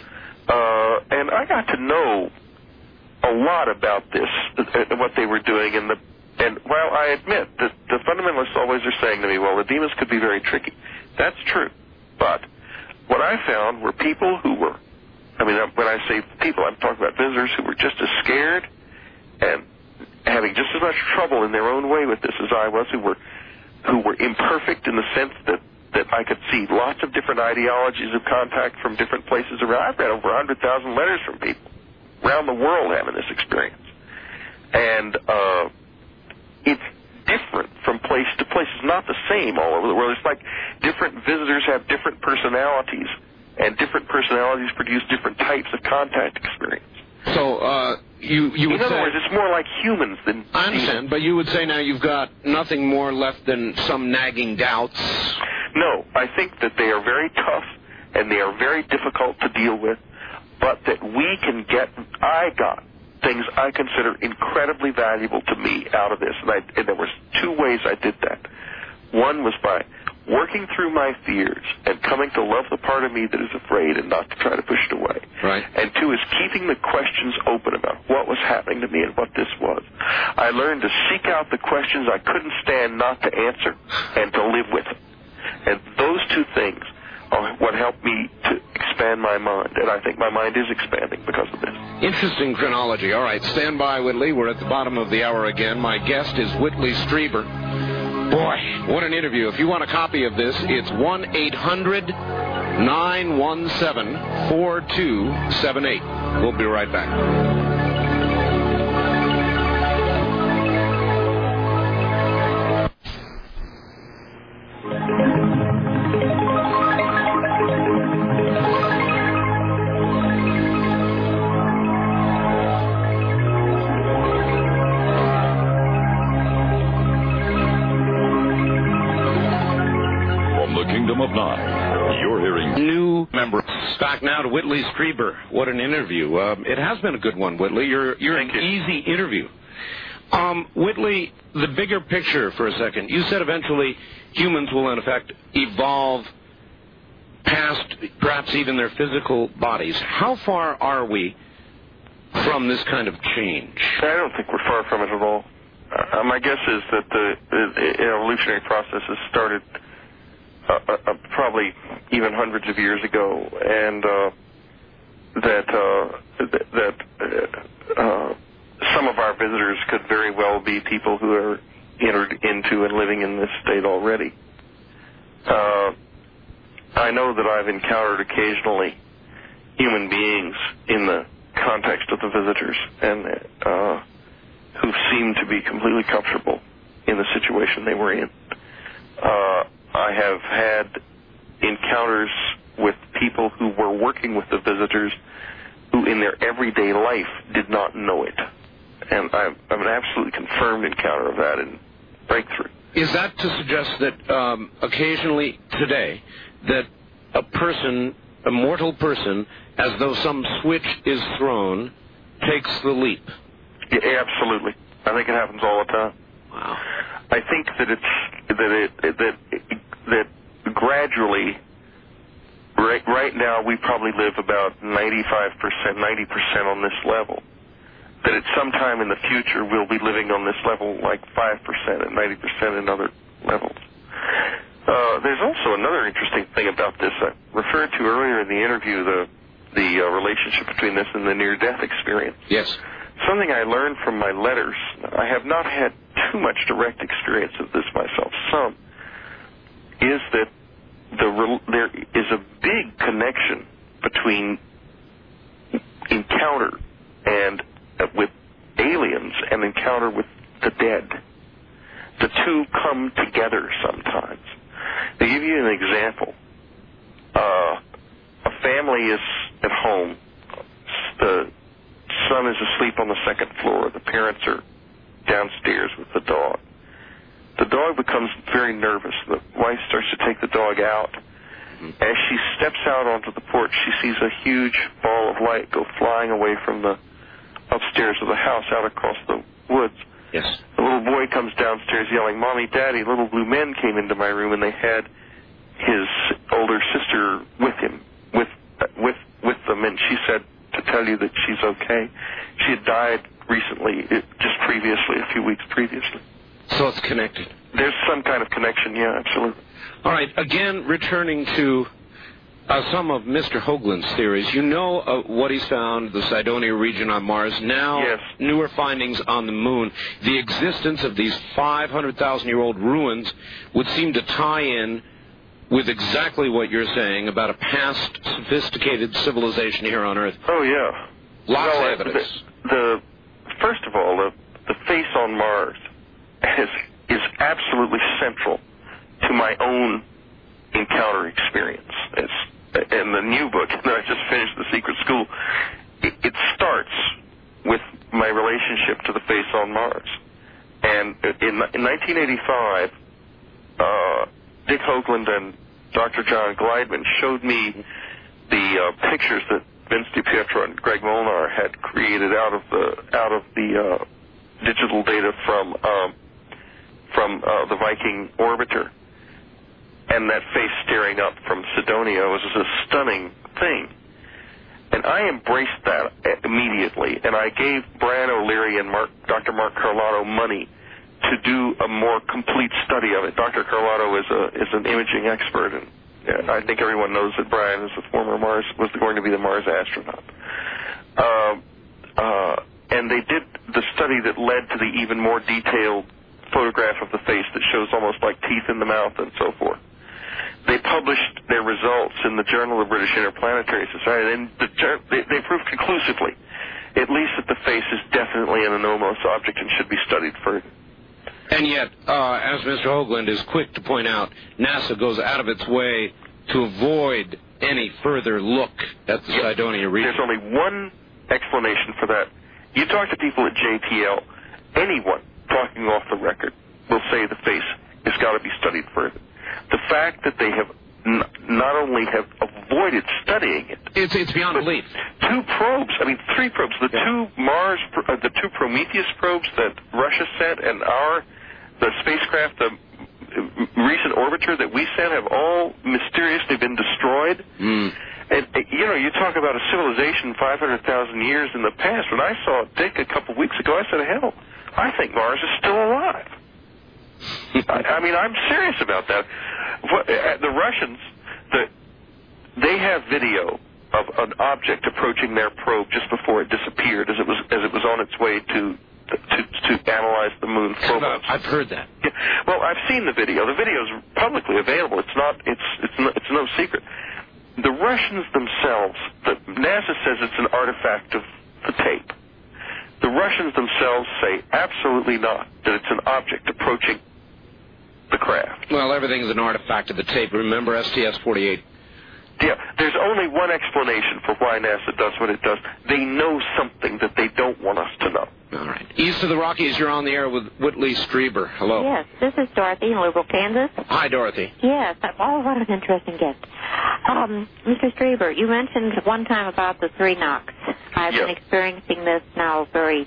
Speaker 2: And I got to know a lot about this, what they were doing, and while I admit that the fundamentalists always are saying to me, well, the demons could be very tricky. That's true. But what I found were people who were, I mean, when I say people, I'm talking about visitors who were just as scared and having just as much trouble in their own way with this as I was, who were imperfect in the sense that I could see lots of different ideologies of contact from different places around. I've read over 100,000 letters from people around the world having this experience. And it's different from place to place. It's not the same all over the world. It's like different visitors have different personalities, and different personalities produce different types of contact experience.
Speaker 1: So you would say...
Speaker 2: In other words, it's more like humans than...
Speaker 1: I understand, but you would say now you've got nothing more left than some nagging doubts.
Speaker 2: No, I think that they are very tough and they are very difficult to deal with, but that I got things I consider incredibly valuable to me out of this, and there was two ways I did that. One was by working through my fears and coming to love the part of me that is afraid and not to try to push it away.
Speaker 1: Right.
Speaker 2: And two is keeping the questions open about what was happening to me and what this was. I learned to seek out the questions I couldn't stand not to answer and to live with them. And those two things are what helped me to expand my mind, and I think my mind is expanding because of this.
Speaker 1: Interesting chronology. All right, stand by, Whitley. We're at the bottom of the hour again. My guest is Whitley Strieber. Boy, what an interview. If you want a copy of this, it's 1-800-917-4278. We'll be right back.
Speaker 3: Of Nye,
Speaker 1: member. Back now to Whitley Strieber. What an interview. It has been a good one, Whitley. You're an easy interview. Whitley, the bigger picture for a second. You said eventually humans will, in effect, evolve past perhaps even their physical bodies. How far are we from this kind of change?
Speaker 2: I don't think we're far from it at all. My guess is that the evolutionary process has started probably even hundreds of years ago, and that some of our visitors could very well be people who are entered into and living in this state already. I know that I've encountered occasionally human beings in the context of the visitors, and who seemed to be completely comfortable in the situation they were in. I have had encounters with people who were working with the visitors who in their everyday life did not know it. And I'm an absolutely confirmed encounter of that in Breakthrough.
Speaker 1: Is that to suggest that occasionally today that a person, a mortal person, as though some switch is thrown, takes the leap?
Speaker 2: Yeah, absolutely. I think it happens all the time.
Speaker 1: Wow.
Speaker 2: I think that gradually, right now we probably live about 95%, 90% on this level. That at some time in the future we'll be living on this level like 5% and 90% in other levels. There's also another interesting thing about this. I referred to earlier in the interview the relationship between this and the near-death experience.
Speaker 1: Yes.
Speaker 2: Something I learned from my letters, I have not had too much direct experience of this myself, some, is that there is a big connection between encounter and with aliens and encounter with the dead. The two come together sometimes. To give you an example, a family is at home. The son is asleep on the second floor. The parents are downstairs with the dog. The dog becomes very nervous. The wife starts to take the dog out. As she steps out onto the porch, she sees a huge ball of light go flying away from the upstairs of the house out across the woods.
Speaker 1: Yes.
Speaker 2: The little boy comes downstairs yelling, "Mommy, Daddy, little blue men came into my room and they had his older sister with him, with them, and she said to tell you that she's okay. She had died recently, just previously, a few weeks previously."
Speaker 1: So it's connected.
Speaker 2: There's some kind of connection, yeah, absolutely.
Speaker 1: All right, again, returning to some of Mr. Hoagland's theories. You know what he's found, the Cydonia region on Mars. Now,
Speaker 2: yes.
Speaker 1: Newer findings on the Moon. The existence of these 500,000-year-old ruins would seem to tie in with exactly what you're saying about a past sophisticated civilization here on Earth.
Speaker 2: Oh, yeah.
Speaker 1: Lots of evidence.
Speaker 2: First of all, the face on Mars is absolutely central to my own encounter experience. In the new book that I just finished, The Secret School, it starts with my relationship to the face on Mars. And in 1985, Dick Hoagland and Dr. John Gliedman showed me the pictures that Vince DiPietro and Greg Molnar had created out of the digital data from the Viking orbiter. And that face staring up from Cydonia was a stunning thing. And I embraced that immediately, and I gave Brian O'Leary and Dr. Mark Carlotto money to do a more complete study of it. Dr. Carlotto is an imaging expert, and I think everyone knows that Brian is was going to be the Mars astronaut. And they did the study that led to the even more detailed photograph of the face that shows almost like teeth in the mouth and so forth. They published their results in the Journal of British Interplanetary Society, and they proved conclusively, at least that the face is definitely an anomalous object and should be studied further.
Speaker 1: And yet, as Mr. Hoagland is quick to point out, NASA goes out of its way to avoid any further look at the Cydonia region.
Speaker 2: There's only one explanation for that. You talk to people at JPL, anyone talking off the record will say the face has got to be studied further. The fact that they have not only have avoided studying it.
Speaker 1: It's beyond belief.
Speaker 2: 2 probes, I mean 3 probes, the 2 Prometheus probes that Russia sent and the spacecraft, the recent orbiter that we sent have all mysteriously been destroyed. And, you talk about a civilization 500,000 years in the past. When I saw Dick a couple weeks ago, I said, hell, I think Mars is still alive. I mean, I'm serious about that. The Russians, they have video of an object approaching their probe just before it disappeared as it was on its way to analyze the moon photons.
Speaker 1: I've heard that.
Speaker 2: Yeah. Well, I've seen the video. The video is publicly available. It's no secret. The Russians themselves, NASA says it's an artifact of the tape. The Russians themselves say absolutely not, that it's an object approaching the craft.
Speaker 1: Well, everything's an artifact of the tape. Remember STS-48?
Speaker 2: Yeah, there's only one explanation for why NASA does what it does. They know something that they don't want us to know.
Speaker 1: All right. East of the Rockies, you're on the air with Whitley Strieber. Hello.
Speaker 8: Yes, this is Dorothy in Liberal, Kansas.
Speaker 1: Hi, Dorothy.
Speaker 8: Yes, what an interesting guest. Mr. Strieber, you mentioned one time about the 3 knocks. I've been experiencing this now very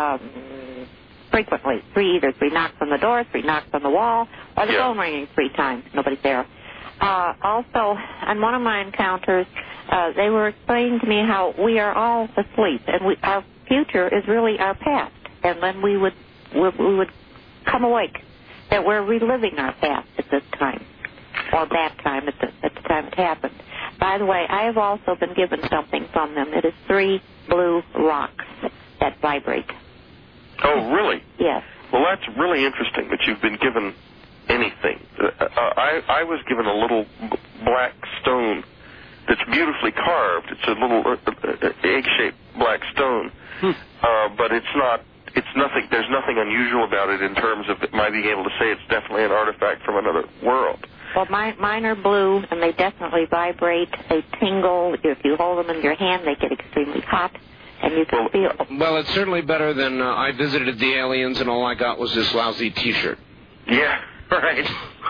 Speaker 8: frequently. 3 knocks on the door, 3 knocks on the wall, or the phone ringing 3 times. Nobody's there. Also, on one of my encounters, they were explaining to me how we are all asleep, and our future is really our past, and then we would come awake that we're reliving our past at this time, or that time at the time it happened. By the way, I have also been given something from them. It is 3 blue rocks that vibrate.
Speaker 2: Oh, really?
Speaker 8: Yes.
Speaker 2: Well, that's really interesting that you've been given anything. I was given a little black stone that's beautifully carved. It's a little egg-shaped black stone, but it's nothing. There's nothing unusual about it in terms of my being able to say it's definitely an artifact from another world.
Speaker 8: Well, mine are blue, and they definitely vibrate. They tingle. If you hold them in your hand, they get extremely hot, and you can feel.
Speaker 1: Well, it's certainly better than I visited the aliens, and all I got was this lousy T-shirt.
Speaker 2: Yeah. Right.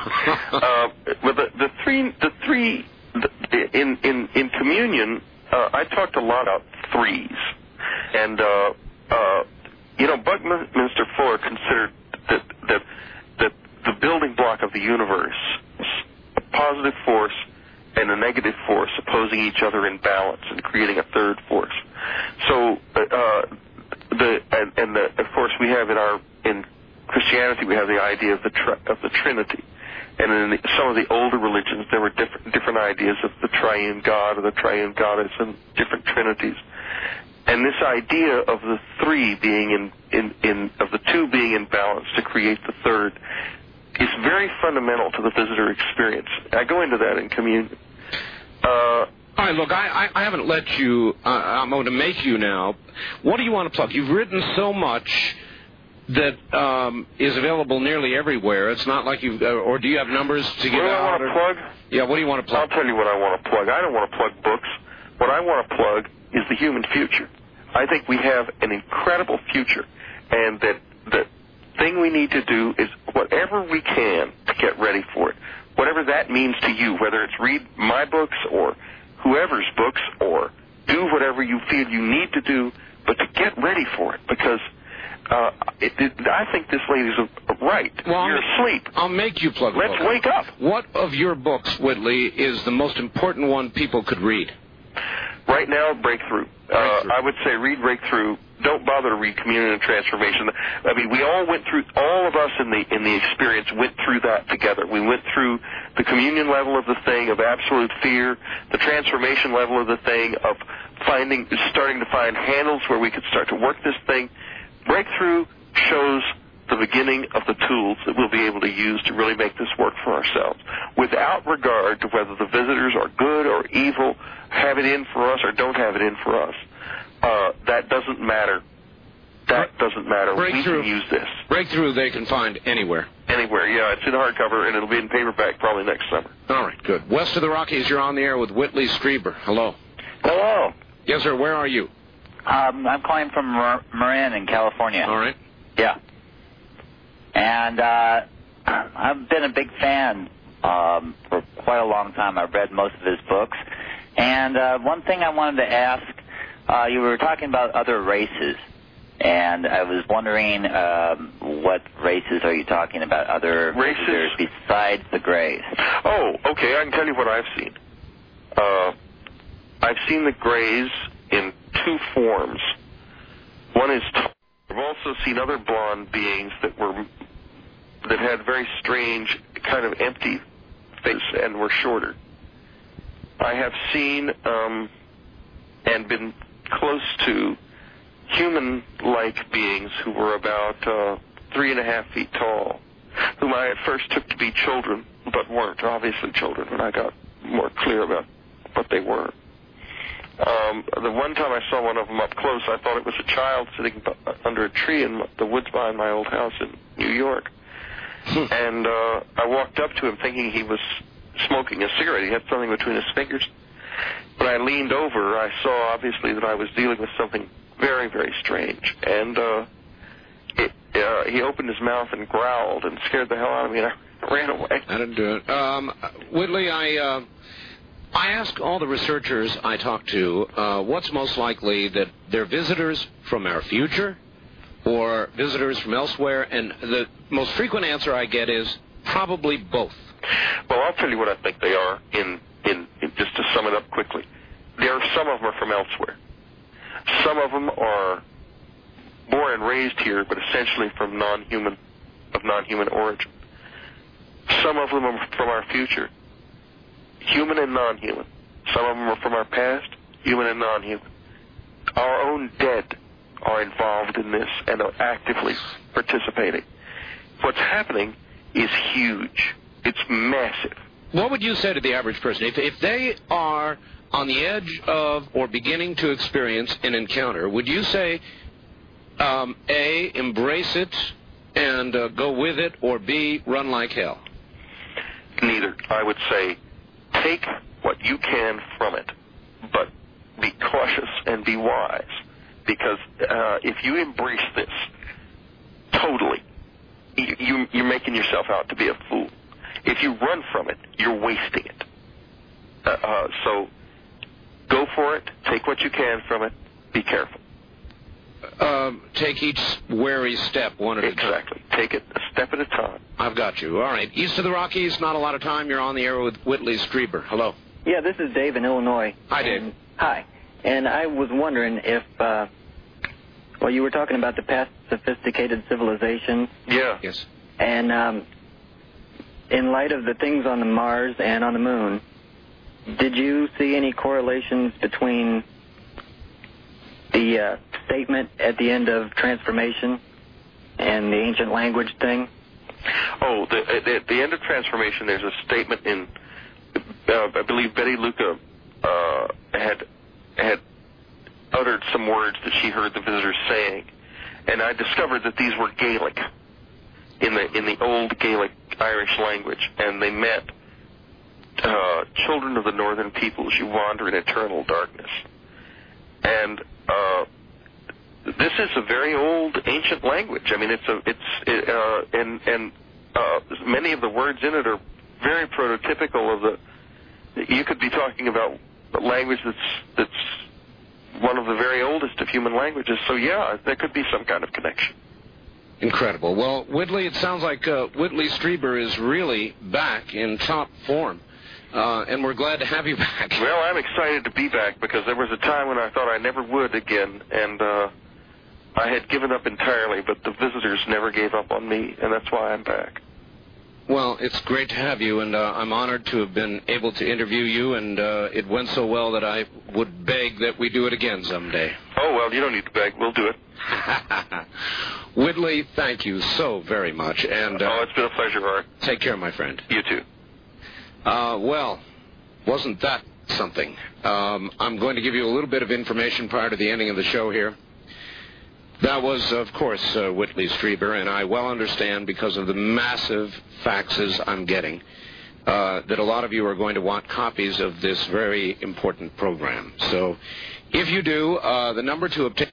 Speaker 2: But the three in communion, I talked a lot about 3s, and Buckminster Fuller considered that the building block of the universe is a positive force and a negative force opposing each other in balance and creating a third force. So of course we have in Christianity, we have the idea of the Trinity, and in some of the older religions, there were different ideas of the triune God or the triune goddess and different trinities. And this idea of the 3 being of the 2 being in balance to create the third is very fundamental to the visitor experience. I go into that in communion.
Speaker 1: All right, look, I haven't let you. I'm going to make you now. What do you want to plug? You've written so much that is available nearly everywhere. It's not like you or do you have numbers to give out?
Speaker 2: What do I want to plug?
Speaker 1: Yeah, what do you want to plug?
Speaker 2: I'll tell you what I want to plug. I don't want to plug books. What I want to plug is the human future. I think we have an incredible future, and that the thing we need to do is whatever we can to get ready for it. Whatever that means to you, whether it's read my books or whoever's books or do whatever you feel you need to do, but to get ready for it, because I think this lady's right.
Speaker 1: Well,
Speaker 2: you're asleep.
Speaker 1: I'll make you plug.
Speaker 2: Let's wake up.
Speaker 1: What of your books, Whitley, is the most important one people could read?
Speaker 2: Right now, Breakthrough. I would say read Breakthrough. Don't bother to read Communion and Transformation. I mean, we all went through. All of us in the experience went through that together. We went through the communion level of the thing of absolute fear, the transformation level of the thing of starting to find handles where we could start to work this thing. Breakthrough shows the beginning of the tools that we'll be able to use to really make this work for ourselves, without regard to whether the visitors are good or evil, have it in for us or don't have it in for us. That doesn't matter. That doesn't matter.
Speaker 1: Breakthrough,
Speaker 2: we can use this.
Speaker 1: Breakthrough they can find anywhere.
Speaker 2: Anywhere, yeah. It's in hardcover, and it'll be in paperback probably next summer.
Speaker 1: All right, good. West of the Rockies, you're on the air with Whitley Strieber. Hello.
Speaker 9: Hello.
Speaker 1: Yes, sir. Where are you?
Speaker 9: I'm calling from Marin in California.
Speaker 1: All right.
Speaker 9: Yeah. And I've been a big fan for quite a long time. I've read most of his books. And one thing I wanted to ask, you were talking about other races, and I was wondering what races are you talking about, other
Speaker 2: races
Speaker 9: besides the Greys?
Speaker 2: Oh, okay, I can tell you what I've seen. I've seen the Greys in two forms. One is tall. I've also seen other blonde beings that had very strange, kind of empty faces and were shorter. I have seen and been close to human-like beings who were about 3.5 feet tall, whom I at first took to be children, but weren't obviously children when I got more clear about what they were. The one time I saw one of them up close, I thought it was a child sitting under a tree in the woods behind my old house in New York. And I walked up to him thinking he was smoking a cigarette. He had something between his fingers. When I leaned over, I saw obviously that I was dealing with something very, very strange. And he opened his mouth and growled and scared the hell out of me, and I ran away.
Speaker 1: I didn't do it. Whitley, I ask all the researchers I talk to what's most likely, that they're visitors from our future or visitors from elsewhere, and the most frequent answer I get is probably both.
Speaker 2: Well, I'll tell you what I think they are, in just to sum it up quickly. Some of them are from elsewhere. Some of them are born and raised here, but essentially from non-human origin. Some of them are from our future, human and non-human. Some of them are from our past, human and non-human. Our own dead are involved in this and are actively participating. What's happening is huge. It's massive.
Speaker 1: What would you say to the average person? If they are on the edge of or beginning to experience an encounter, would you say, A, embrace it and go with it, or B, run like hell?
Speaker 2: Neither. I would say take what you can from it, but be cautious and be wise. Because if you embrace this totally, you're making yourself out to be a fool. If you run from it, you're wasting it. So go for it. Take what you can from it. Be careful.
Speaker 1: Take each wary step one at a time.
Speaker 2: Exactly. Take it a step at a time.
Speaker 1: I've got you. All right. East of the Rockies, not a lot of time. You're on the air with Whitley Strieber. Hello.
Speaker 10: Yeah, this is Dave in Illinois.
Speaker 1: Hi, Dave.
Speaker 10: Hi. And I was wondering if, you were talking about the past sophisticated civilization.
Speaker 2: Yeah.
Speaker 1: Yes.
Speaker 10: And in light of the things on the Mars and on the Moon, did you see any correlations between the statement at the end of Transformation and the ancient language thing?
Speaker 2: Oh, at the end of Transformation, there's a statement in, I believe Betty Luca had uttered some words that she heard the visitors saying, and I discovered that these were Gaelic, in the old Gaelic Irish language, and they meant children of the northern peoples, you wander in eternal darkness. And this is a very old, ancient language. I mean, many of the words in it are very prototypical of the. You could be talking about a language that's one of the very oldest of human languages. So yeah, there could be some kind of connection.
Speaker 1: Incredible. Well, Whitley, it sounds like Whitley Strieber is really back in top form. And we're glad to have you back.
Speaker 2: Well, I'm excited to be back because there was a time when I thought I never would again, and I had given up entirely, but the visitors never gave up on me, and that's why I'm back.
Speaker 1: Well, it's great to have you, and I'm honored to have been able to interview you, and it went so well that I would beg that we do it again someday.
Speaker 2: Oh, well, you don't need to beg. We'll do it.
Speaker 1: Whitley, thank you so very much. And
Speaker 2: it's been a pleasure, Art.
Speaker 1: Take care, my friend.
Speaker 2: You too.
Speaker 1: Well, wasn't that something? I'm going to give you a little bit of information prior to the ending of the show here. That was, of course, Whitley Strieber, and I well understand, because of the massive faxes I'm getting, that a lot of you are going to want copies of this very important program. So if you do, the number to obtain